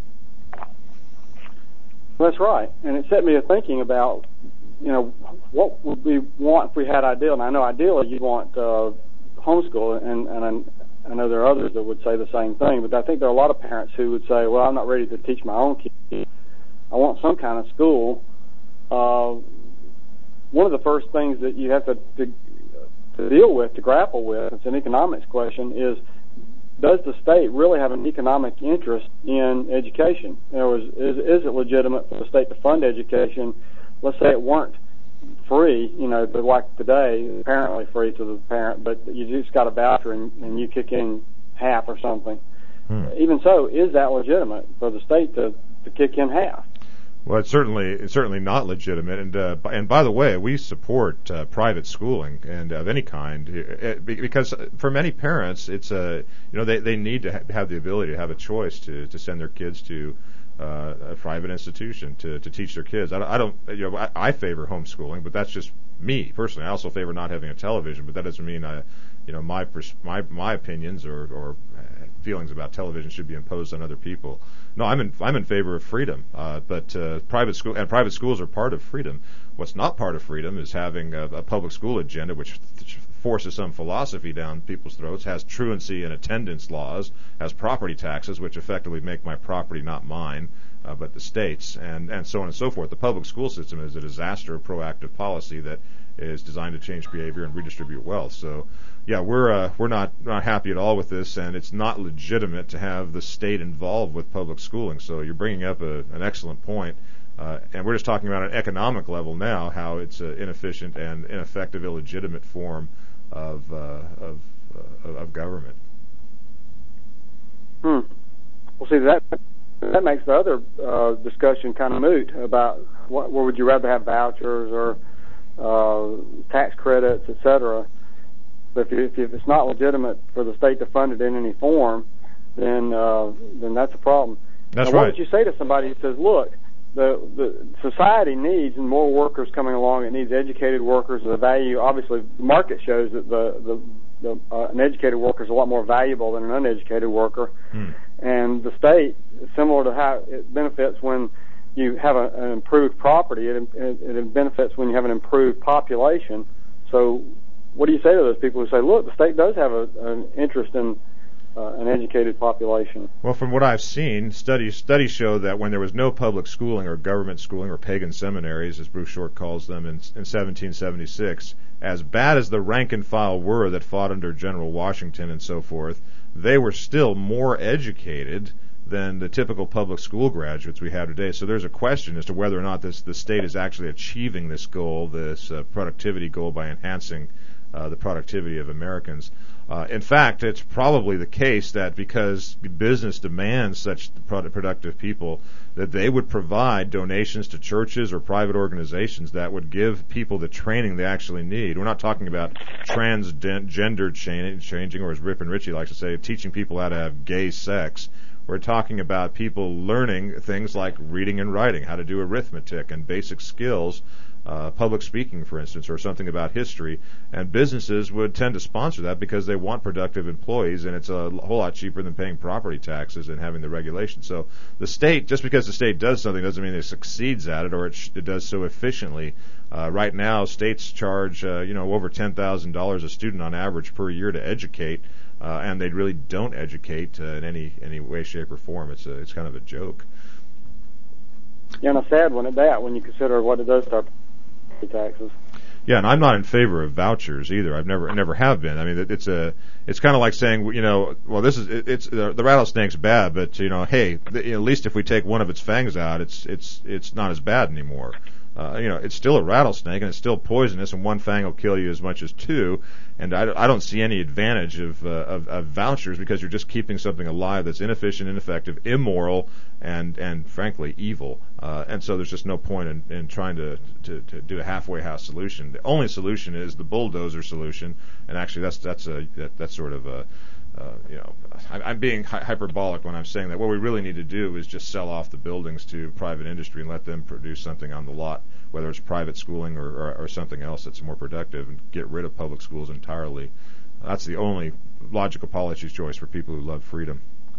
[SPEAKER 6] That's right. And it set me a thinking about, you know, what would we want if we had ideal. And I know ideally you'd want uh, homeschool, and, and I know there are others that would say the same thing, but I think there are a lot of parents who would say, well, I'm not ready to teach my own kids. I want some kind of school. Uh, one of the first things that you have to, to, to deal with, to grapple with, it's an economics question, is does the state really have an economic interest in education? In other words, is, is it legitimate for the state to fund education? Let's say it weren't free, you know, but like today, apparently free to the parent, but you just got a voucher and, and you kick in half or something. Hmm. Even so, is that legitimate for the state to, to kick in half?
[SPEAKER 2] Well, it's certainly it's certainly not legitimate, and uh, and by the way, we support uh, private schooling and of any kind it, because for many parents, it's a you know they, they need to ha- have the ability to have a choice to, to send their kids to uh, a private institution to, to teach their kids. I don't, I don't you know I, I favor homeschooling, but that's just me personally. I also favor not having a television, but that doesn't mean I you know my pers- my my opinions or or feelings about television should be imposed on other people. No, I'm in I'm in favor of freedom, uh, but uh, private school and private schools are part of freedom. What's not part of freedom is having a, a public school agenda which th- forces some philosophy down people's throats, has truancy and attendance laws, has property taxes which effectively make my property not mine, uh, but the state's, and and so on and so forth. The public school system is a disaster of proactive policy that is designed to change behavior and redistribute wealth. So, yeah, we're uh, we're not not happy at all with this, and it's not legitimate to have the state involved with public schooling. So you're bringing up a, an excellent point, uh, and we're just talking about an economic level now, how it's an inefficient and ineffective, illegitimate form of uh, of, uh, of government.
[SPEAKER 6] Hmm. Well, see that that makes the other uh, discussion kind of moot about what, what would you rather have, vouchers or uh, tax credits, et cetera. But if, you, if, if it's not legitimate for the state to fund it in any form, then uh, then that's a problem.
[SPEAKER 2] That's
[SPEAKER 6] now,
[SPEAKER 2] right.
[SPEAKER 6] What would you say to somebody who says, "Look, the the society needs more workers coming along. It needs educated workers. The value, obviously, the market shows that the the, the uh, an educated worker is a lot more valuable than an uneducated worker,
[SPEAKER 2] Hmm.
[SPEAKER 6] and the state, similar to how it benefits when you have a, an improved property, it, it, it benefits when you have an improved population. So, what do you say to those people who say, look, the state does have a, an interest in uh, an educated population?
[SPEAKER 2] Well, from what I've seen, studies studies show that when there was no public schooling or government schooling or pagan seminaries, as Bruce Short calls them, in, in seventeen seventy-six, as bad as the rank and file were that fought under General Washington and so forth, they were still more educated than the typical public school graduates we have today. So there's a question as to whether or not this the state is actually achieving this goal, this uh, productivity goal, by enhancing uh, the productivity of Americans. Uh, in fact, it's probably the case that because business demands such productive people, that they would provide donations to churches or private organizations that would give people the training they actually need. We're not talking about transgender changing, or as Rip and Richie likes to say, teaching people how to have gay sex. We're talking about people learning things like reading and writing, how to do arithmetic and basic skills, uh, public speaking, for instance, or something about history. And businesses would tend to sponsor that because they want productive employees, and it's a whole lot cheaper than paying property taxes and having the regulation. So the state, just because the state does something doesn't mean it succeeds at it, or it, sh- it does so efficiently. Uh, right now, states charge uh, you know over ten thousand dollars a student on average per year to educate. uh, and they really don't educate uh, in any any way, shape, or form. It's a, it's kind of a joke.
[SPEAKER 6] Yeah, and a sad one at that when you consider what it does to our taxes.
[SPEAKER 2] Yeah, and I'm not in favor of vouchers either. I've never, never have been. I mean, it's a, it's kind of like saying, you know, well, this is, it, it's the, the rattlesnake's bad, but you know, hey, the, at least if we take one of its fangs out, it's, it's, it's not as bad anymore. Uh, you know, it's still a rattlesnake and it's still poisonous, and one fang will kill you as much as two. And I, I don't see any advantage of, uh, of of vouchers, because you're just keeping something alive that's inefficient, ineffective, immoral, and and frankly evil. Uh, and so there's just no point in, in trying to, to to do a halfway house solution. The only solution is the bulldozer solution, and actually that's that's a that, that's sort of a Uh, you know, I, I'm being hy- hyperbolic when I'm saying that. What we really need to do is just sell off the buildings to private industry and let them produce something on the lot, whether it's private schooling or, or, or something else that's more productive, and get rid of public schools entirely. That's the only logical policy choice for people who love freedom.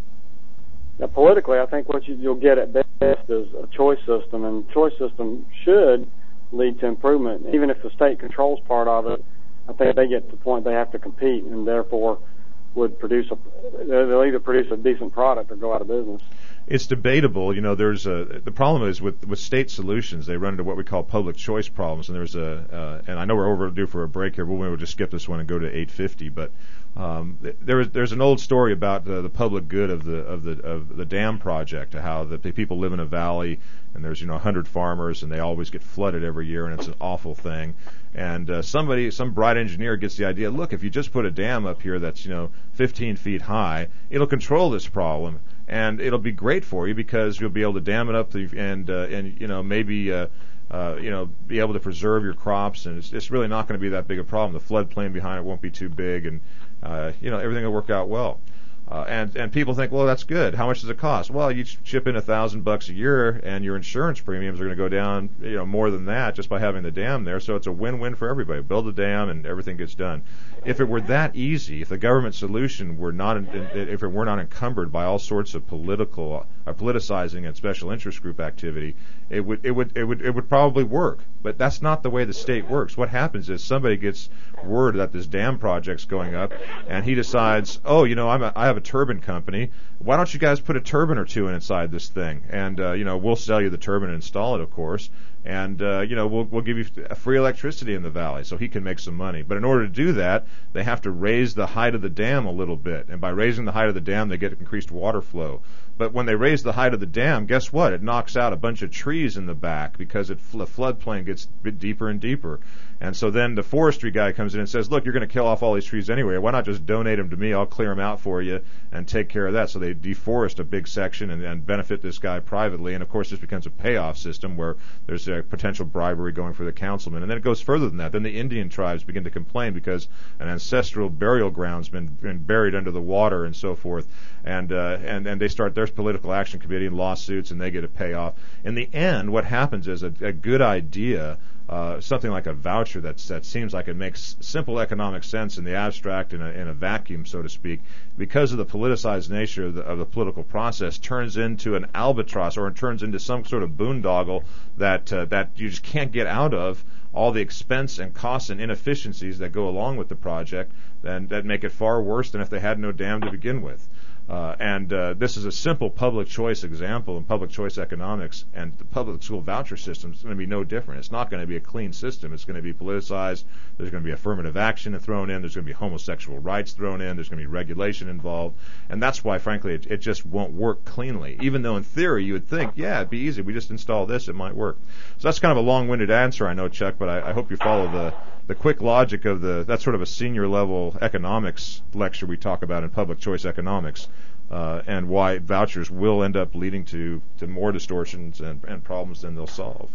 [SPEAKER 6] Now, politically, I think what you, you'll get at best is a choice system, and choice system should lead to improvement. Even if the state controls part of it, I think they get to the point they have to compete, and therefore would produce a, they'll either produce a decent product or go out of business.
[SPEAKER 2] It's debatable. You know, there's a, the problem is with, with state solutions, they run into what we call public choice problems. And there's a, uh, and I know we're overdue for a break here, but we'll just skip this one and go to eight fifty. But um, there is, there's an old story about the, the public good of the of the of the dam project, how the people live in a valley and there's you know one hundred farmers and they always get flooded every year, and it's an awful thing. And uh, somebody, some bright engineer gets the idea, look, if you just put a dam up here that's, you know, fifteen feet high, it'll control this problem, and it'll be great for you because you'll be able to dam it up the, and, uh, and you know, maybe, uh, uh, you know, be able to preserve your crops, and it's, it's really not going to be that big a problem. The floodplain behind it won't be too big, and, uh, you know, everything will work out well. Uh, and and people think, well, that's good. How much does it cost? Well, you chip in a thousand bucks a year, and your insurance premiums are going to go down, you know, more than that just by having the dam there. So it's a win-win for everybody. Build the dam, and everything gets done. If it were that easy, if the government solution were not, if it were not encumbered by all sorts of political, uh, politicizing and special interest group activity, it would it would it would it would probably work. But that's not the way the state works. What happens is somebody gets word that this dam project's going up, and he decides, oh, you know, I'm a, I have a turbine company. Why don't you guys put a turbine or two in inside this thing? And uh, you know, we'll sell you the turbine and install it, of course. And uh, you know, we'll we'll give you free electricity in the valley, so he can make some money. But in order to do that, they have to raise the height of the dam a little bit. And by raising the height of the dam, they get increased water flow. But when they raise the height of the dam, guess what? It knocks out a bunch of trees in the back because it, the floodplain gets a bit deeper and deeper. And so then the forestry guy comes in and says, look, you're going to kill off all these trees anyway. Why not just donate them to me? I'll clear them out for you and take care of that. So they deforest a big section and, and benefit this guy privately. And, of course, this becomes a payoff system where there's a potential bribery going for the councilman. And then it goes further than that. Then the Indian tribes begin to complain because an ancestral burial ground's been, been buried under the water and so forth. And, uh, and, and they start their political action committee and lawsuits, and they get a payoff. In the end, what happens is a, a good idea, uh, something like a voucher that's, that seems like it makes simple economic sense in the abstract, in a, in a vacuum, so to speak, because of the politicized nature of the, of the political process, turns into an albatross, or it turns into some sort of boondoggle that uh, that you just can't get out of. All the expense and costs and inefficiencies that go along with the project, and that make it far worse than if they had no dam to begin with. Uh, and uh, this is a simple public choice example in public choice economics, and the public school voucher system is going to be no different. It's not going to be a clean system. It's going to be politicized. There's going to be affirmative action thrown in. There's going to be homosexual rights thrown in. There's going to be regulation involved. And that's why, frankly, it, it just won't work cleanly, even though in theory you would think, yeah, it'd be easy. We just install this. It might work. So that's kind of a long-winded answer, I know, Chuck, but I, I hope you follow the the quick logic of the, that's sort of a senior level economics lecture we talk about in public choice economics, uh, and why vouchers will end up leading to, to more distortions and, and problems than they'll solve.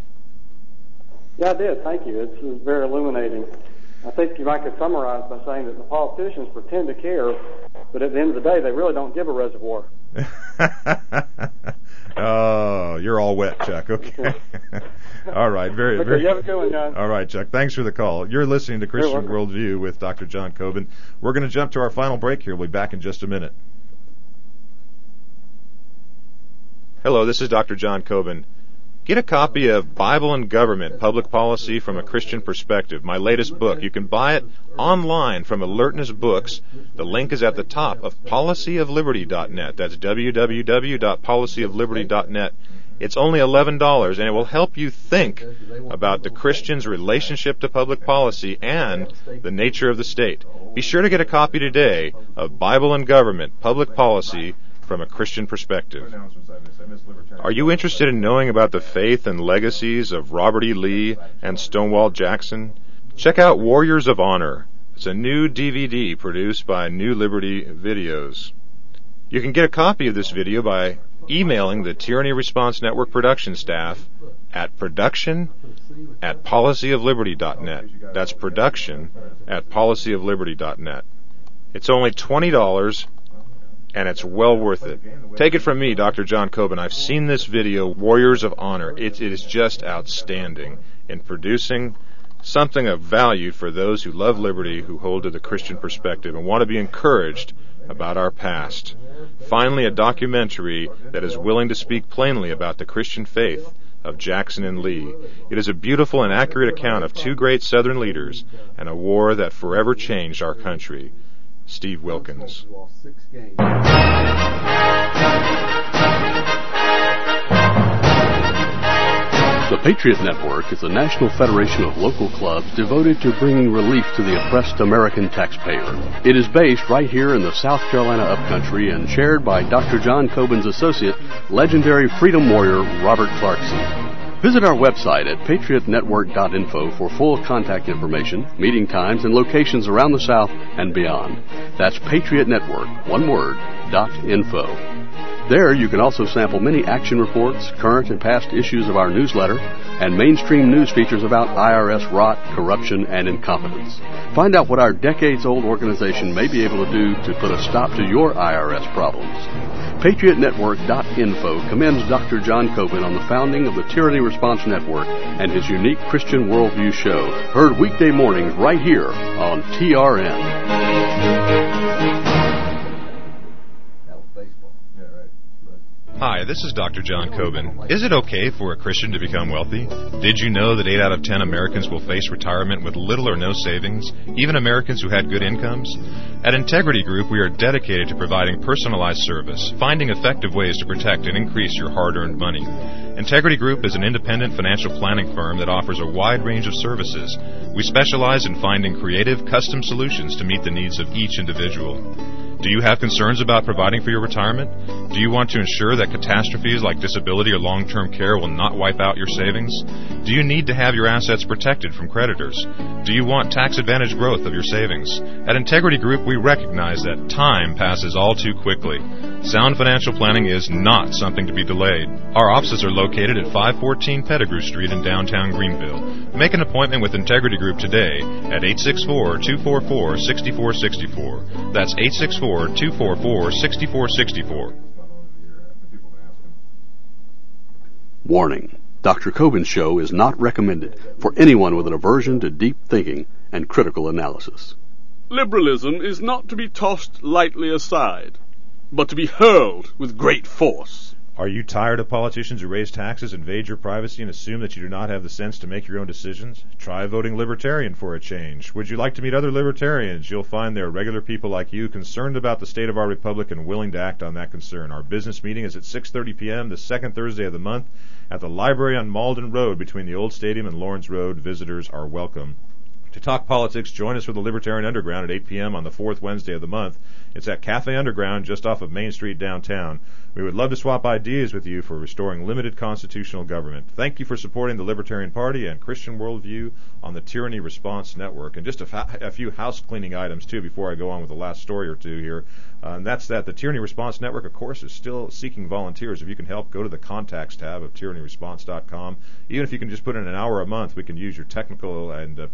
[SPEAKER 6] Yeah, I did. Thank you. It's, it's very illuminating. I think you might could summarize by saying that the politicians pretend to care, but at the end of the day, they really don't give a reservoir.
[SPEAKER 2] Oh, you're all wet, Chuck. Okay. All right. Very,
[SPEAKER 6] okay,
[SPEAKER 2] very.
[SPEAKER 6] You have a good one, John.
[SPEAKER 2] All right, Chuck. Thanks for the call. You're listening to Christian Worldview with Doctor John Coben. We're going to jump to our final break here. We'll be back in just a minute.
[SPEAKER 4] Hello, this is Doctor John Coben. Get a copy of Bible and Government, Public Policy from a Christian Perspective, my latest book. You can buy it online from Alertness Books. The link is at the top of policy of liberty dot net. That's w w w dot policy of liberty dot net. It's only eleven dollars, and it will help you think about the Christian's relationship to public policy and the nature of the state. Be sure to get a copy today of Bible and Government, Public Policy from a Christian Perspective. Are you interested in knowing about the faith and legacies of Robert E. Lee and Stonewall Jackson? Check out Warriors of Honor. It's a new D V D produced by New Liberty Videos. You can get a copy of this video by emailing the Tyranny Response Network production staff at production at policy of liberty dot net. That's production at policy of liberty dot net. It's only twenty dollars, and it's well worth it. Take it from me, Doctor John Coben. I've seen this video, Warriors of Honor. It, it is just outstanding in producing something of value for those who love liberty, who hold to the Christian perspective, and want to be encouraged about our past. Finally, a documentary that is willing to speak plainly about the Christian faith of Jackson and Lee. It is a beautiful and accurate account of two great Southern leaders and a war that forever changed our country. Steve Wilkins.
[SPEAKER 3] The Patriot Network is a national federation of local clubs devoted to bringing relief to the oppressed American taxpayer. It is based right here in the South Carolina upcountry and chaired by Doctor John Coben's associate, legendary freedom warrior Robert Clarkson. Visit our website at patriot network dot info for full contact information, meeting times, and locations around the South and beyond. That's Patriot Network, one word, dot info. There you can also sample many action reports, current and past issues of our newsletter, and mainstream news features about I R S rot, corruption, and incompetence. Find out what our decades-old organization may be able to do to put a stop to your I R S problems. patriot network dot info commends Doctor John Coben on the founding of the Tyranny Response Network and his unique Christian Worldview show, heard weekday mornings right here on T R N.
[SPEAKER 4] Hi, this is Doctor John Coben. Is it okay for a Christian to become wealthy? Did you know that eight out of ten Americans will face retirement with little or no savings, even Americans who had good incomes? At Integrity Group, we are dedicated to providing personalized service, finding effective ways to protect and increase your hard-earned money. Integrity Group is an independent financial planning firm that offers a wide range of services. We specialize in finding creative, custom solutions to meet the needs of each individual. Do you have concerns about providing for your retirement? Do you want to ensure that catastrophes like disability or long-term care will not wipe out your savings? Do you need to have your assets protected from creditors? Do you want tax-advantaged growth of your savings? At Integrity Group, we recognize that time passes all too quickly. Sound financial planning is not something to be delayed. Our offices are located at five fourteen Pettigrew Street in downtown Greenville. Make an appointment with Integrity Group today at eight six four, two four four, six four six four. That's eight six four, two four four, six four six four.
[SPEAKER 3] Warning. Doctor Coben's show is not recommended for anyone with an aversion to deep thinking and critical analysis.
[SPEAKER 7] Liberalism is not to be tossed lightly aside, but to be hurled with great force.
[SPEAKER 2] Are you tired of politicians who raise taxes, invade your privacy, and assume that you do not have the sense to make your own decisions? Try voting Libertarian for a change. Would you like to meet other Libertarians? You'll find there are regular people like you concerned about the state of our republic and willing to act on that concern. Our business meeting is at six thirty p.m. the second Thursday of the month at the library on Malden Road between the Old Stadium and Lawrence Road. Visitors are welcome. To talk politics, join us for the Libertarian Underground at eight p.m. on the fourth Wednesday of the month. It's at Cafe Underground just off of Main Street downtown. We would love to swap ideas with you for restoring limited constitutional government. Thank you for supporting the Libertarian Party and Christian Worldview on the Tyranny Response Network. And just a, fa- a few house cleaning items, too, before I go on with the last story or two here. Uh, and that's that the Tyranny Response Network, of course, is still seeking volunteers. If you can help, go to the contacts tab of tyranny response dot com. Even if you can just put in an hour a month, we can use your technical and uh, production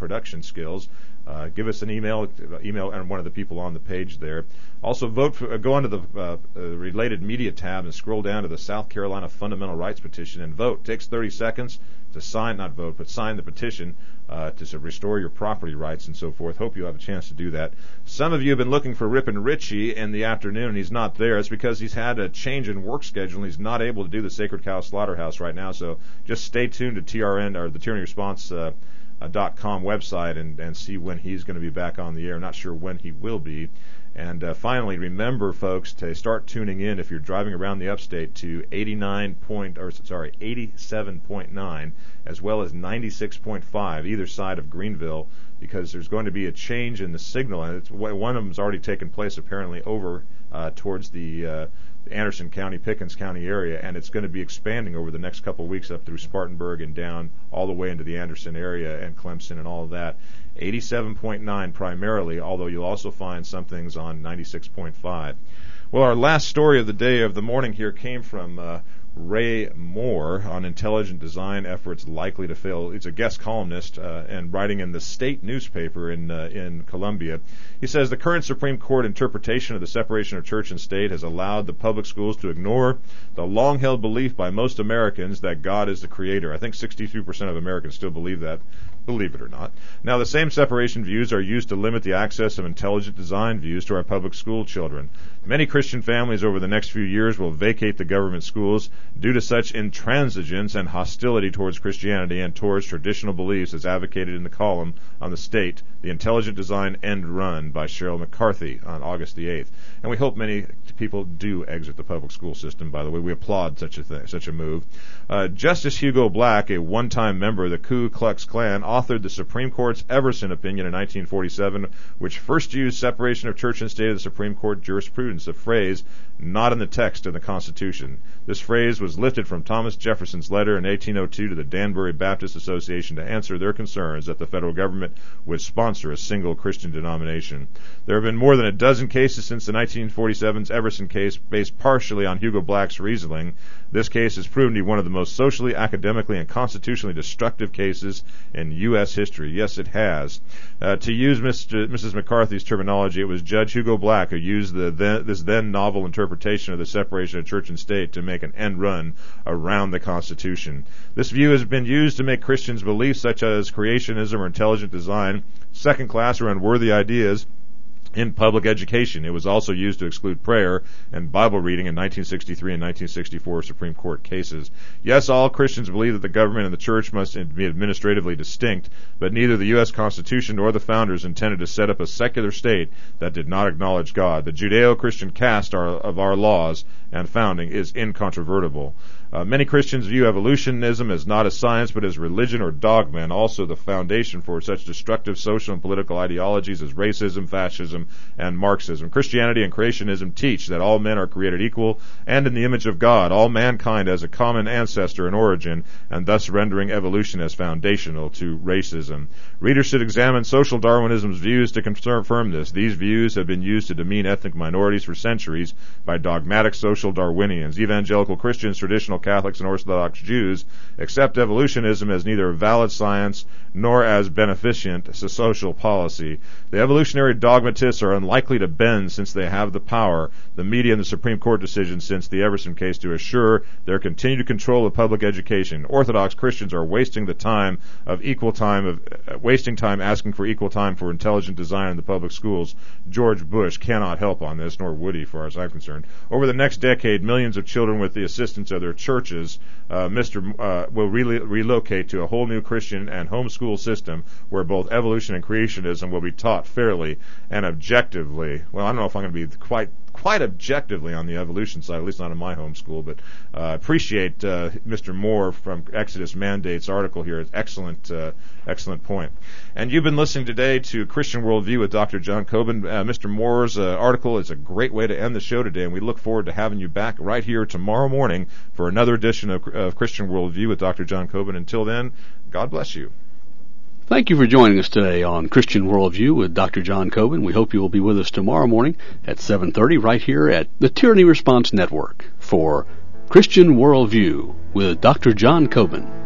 [SPEAKER 2] skills, uh, give us an email, email and one of the people on the page there. Also, vote for, uh, go onto the uh, uh, related media tab and scroll down to the South Carolina Fundamental Rights Petition and vote. It takes thirty seconds to sign, not vote, but sign the petition uh, to sort of restore your property rights and so forth. Hope you have a chance to do that. Some of you have been looking for Rippin' Richie in the afternoon, and he's not there. It's because he's had a change in work schedule, and he's not able to do the Sacred Cow Slaughterhouse right now. So just stay tuned to T R N, or the Tyranny Response uh, uh, dot com website, and, and see when he's going to be back on the air. Not sure when he will be. And uh, finally, remember, folks, to start tuning in if you're driving around the upstate to eighty-nine point, or sorry, eighty-seven point nine, as well as ninety-six point five, either side of Greenville, because there's going to be a change in the signal, and it's, one of them's already taken place apparently over uh, towards the uh, Anderson County, Pickens County area, and it's going to be expanding over the next couple of weeks up through Spartanburg and down all the way into the Anderson area and Clemson and all of that. eighty-seven point nine primarily, although you'll also find some things on ninety-six point five. Well, our last story of the day, of the morning here, came from uh, Ray Moore on intelligent design efforts likely to fail. He's a guest columnist uh, and writing in the state newspaper in uh, in Columbia. He says the current Supreme Court interpretation of the separation of church and state has allowed the public schools to ignore the long-held belief by most Americans that God is the creator. I think sixty-two percent of Americans still believe that, believe it or not. Now, the same separation views are used to limit the access of intelligent design views to our public school children. Many Christian families over the next few years will vacate the government schools due to such intransigence and hostility towards Christianity and towards traditional beliefs as advocated in the column on the State, The Intelligent Design End Run by Cheryl McCarthy on August the eighth. And we hope many people do exit the public school system, by the way. We applaud such a thing, such a move. Uh, Justice Hugo Black, a one-time member of the Ku Klux Klan, authored the Supreme Court's Everson opinion in nineteen forty-seven, which first used separation of church and state of the Supreme Court jurisprudence, a phrase not in the text of the Constitution. This phrase was lifted from Thomas Jefferson's letter in eighteen oh two to the Danbury Baptist Association to answer their concerns that the federal government would sponsor a single Christian denomination. There have been more than a dozen cases since the nineteen forty-seven's Everson case based partially on Hugo Black's reasoning. This case has proven to be one of the most socially, academically, and constitutionally destructive cases in U S history. Yes, it has. Uh, to use Mister Missus McCarthy's terminology, it was Judge Hugo Black who used the then, this then novel interpretation of the separation of church and state to make an end run around the Constitution. This view has been used to make Christians' beliefs such as creationism or intelligent design second-class or unworthy ideas in public education. It was also used to exclude prayer and Bible reading in nineteen sixty-three and nineteen sixty-four Supreme Court cases. Yes, all Christians believe that the government and the church must be administratively distinct, but neither the U S Constitution nor the founders intended to set up a secular state that did not acknowledge God. The Judeo-Christian cast of our laws and founding is incontrovertible. Uh, many Christians view evolutionism as not a science but as religion or dogma, and also the foundation for such destructive social and political ideologies as racism, fascism, and Marxism. Christianity and creationism teach that all men are created equal and in the image of God, all mankind has a common ancestor and origin, and thus rendering evolution as foundational to racism. Readers should examine social Darwinism's views to confirm this. These views have been used to demean ethnic minorities for centuries by dogmatic social Darwinians. Evangelical Christians, traditional Catholics, and Orthodox Jews accept evolutionism as neither a valid science nor as beneficent to social policy. The evolutionary dogmatists are unlikely to bend since they have the power, the media, and the Supreme Court decision since the Everson case to assure their continued control of public education. Orthodox Christians are wasting the time of equal time of uh, wasting time asking for equal time for intelligent design in the public schools. George Bush cannot help on this, nor would he, far as I'm concerned. Over the next decade, millions of children, with the assistance of their churches, uh, Mister Uh, will re- relocate to a whole new Christian and homeschool system where both evolution and creationism will be taught fairly and objectively. Well, I don't know if I'm going to be quite quite objectively on the evolution side, at least not in my homeschool, but uh, appreciate uh, Mister Moore from Exodus Mandates article here. It's excellent, uh, excellent point. And you've been listening today to Christian Worldview with Doctor John Coben. Uh, Mister Moore's uh, article is a great way to end the show today, and we look forward to having you back right here tomorrow morning for another edition of, of Christian Worldview with Doctor John Coben. Until then, God bless you.
[SPEAKER 3] Thank you for joining us today on Christian Worldview with Doctor John Coben. We hope you will be with us tomorrow morning at seven thirty right here at the Tyranny Response Network for Christian Worldview with Doctor John Coben.